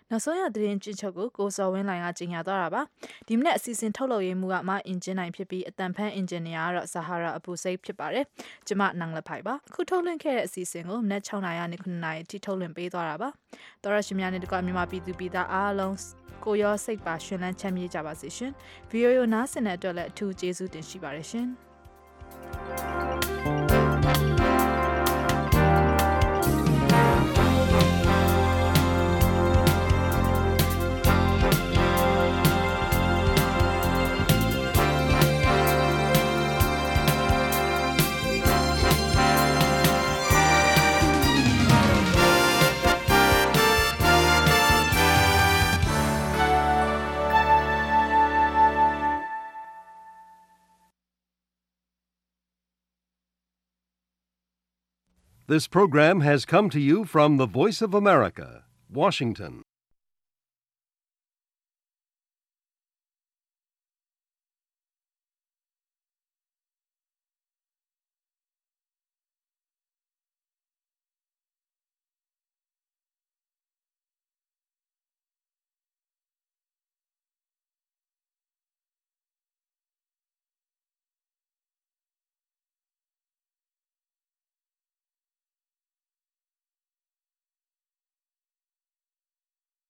နောက်ဆုံးရသတင်းကြည့်ချက်ကိုကိုစော်ဝင်းလိုင်ကကြီးညာသွားတာပါဒီမနေ့အစီအစဉ်ထုတ်လုပ်ရေးမှုကမအင်ဂျင်နိုင်ဖြစ်ပြီးအတန်ဖန်အင်ဂျင်နီယာကတော့ဆာဟာရာအပူစိတ်ဖြစ်ပါတယ်ကျမနန်းလက်ဖိုင်ပါခုထုတ်လွှင့်ခဲ့တဲ့အစီအစဉ်ကိုမနေ့6နာရီနဲ့9နာရီထိထုတ်လွှင့်ပေးသွားတာပါတော်ရရှိများနဲ့တကွမြန်မာပြည်သူပြည်သားအားလုံးကိုရောစိတ်ပါရှင်လန်းချမ်းမြေ့ကြပါစေရှင် ဗီအိုအေ နားဆင်တဲ့အတွက်လည်းအထူးကျေးဇူးတင်ရှိပါတယ်ရှင် This program has come to you from the Voice of America, Washington.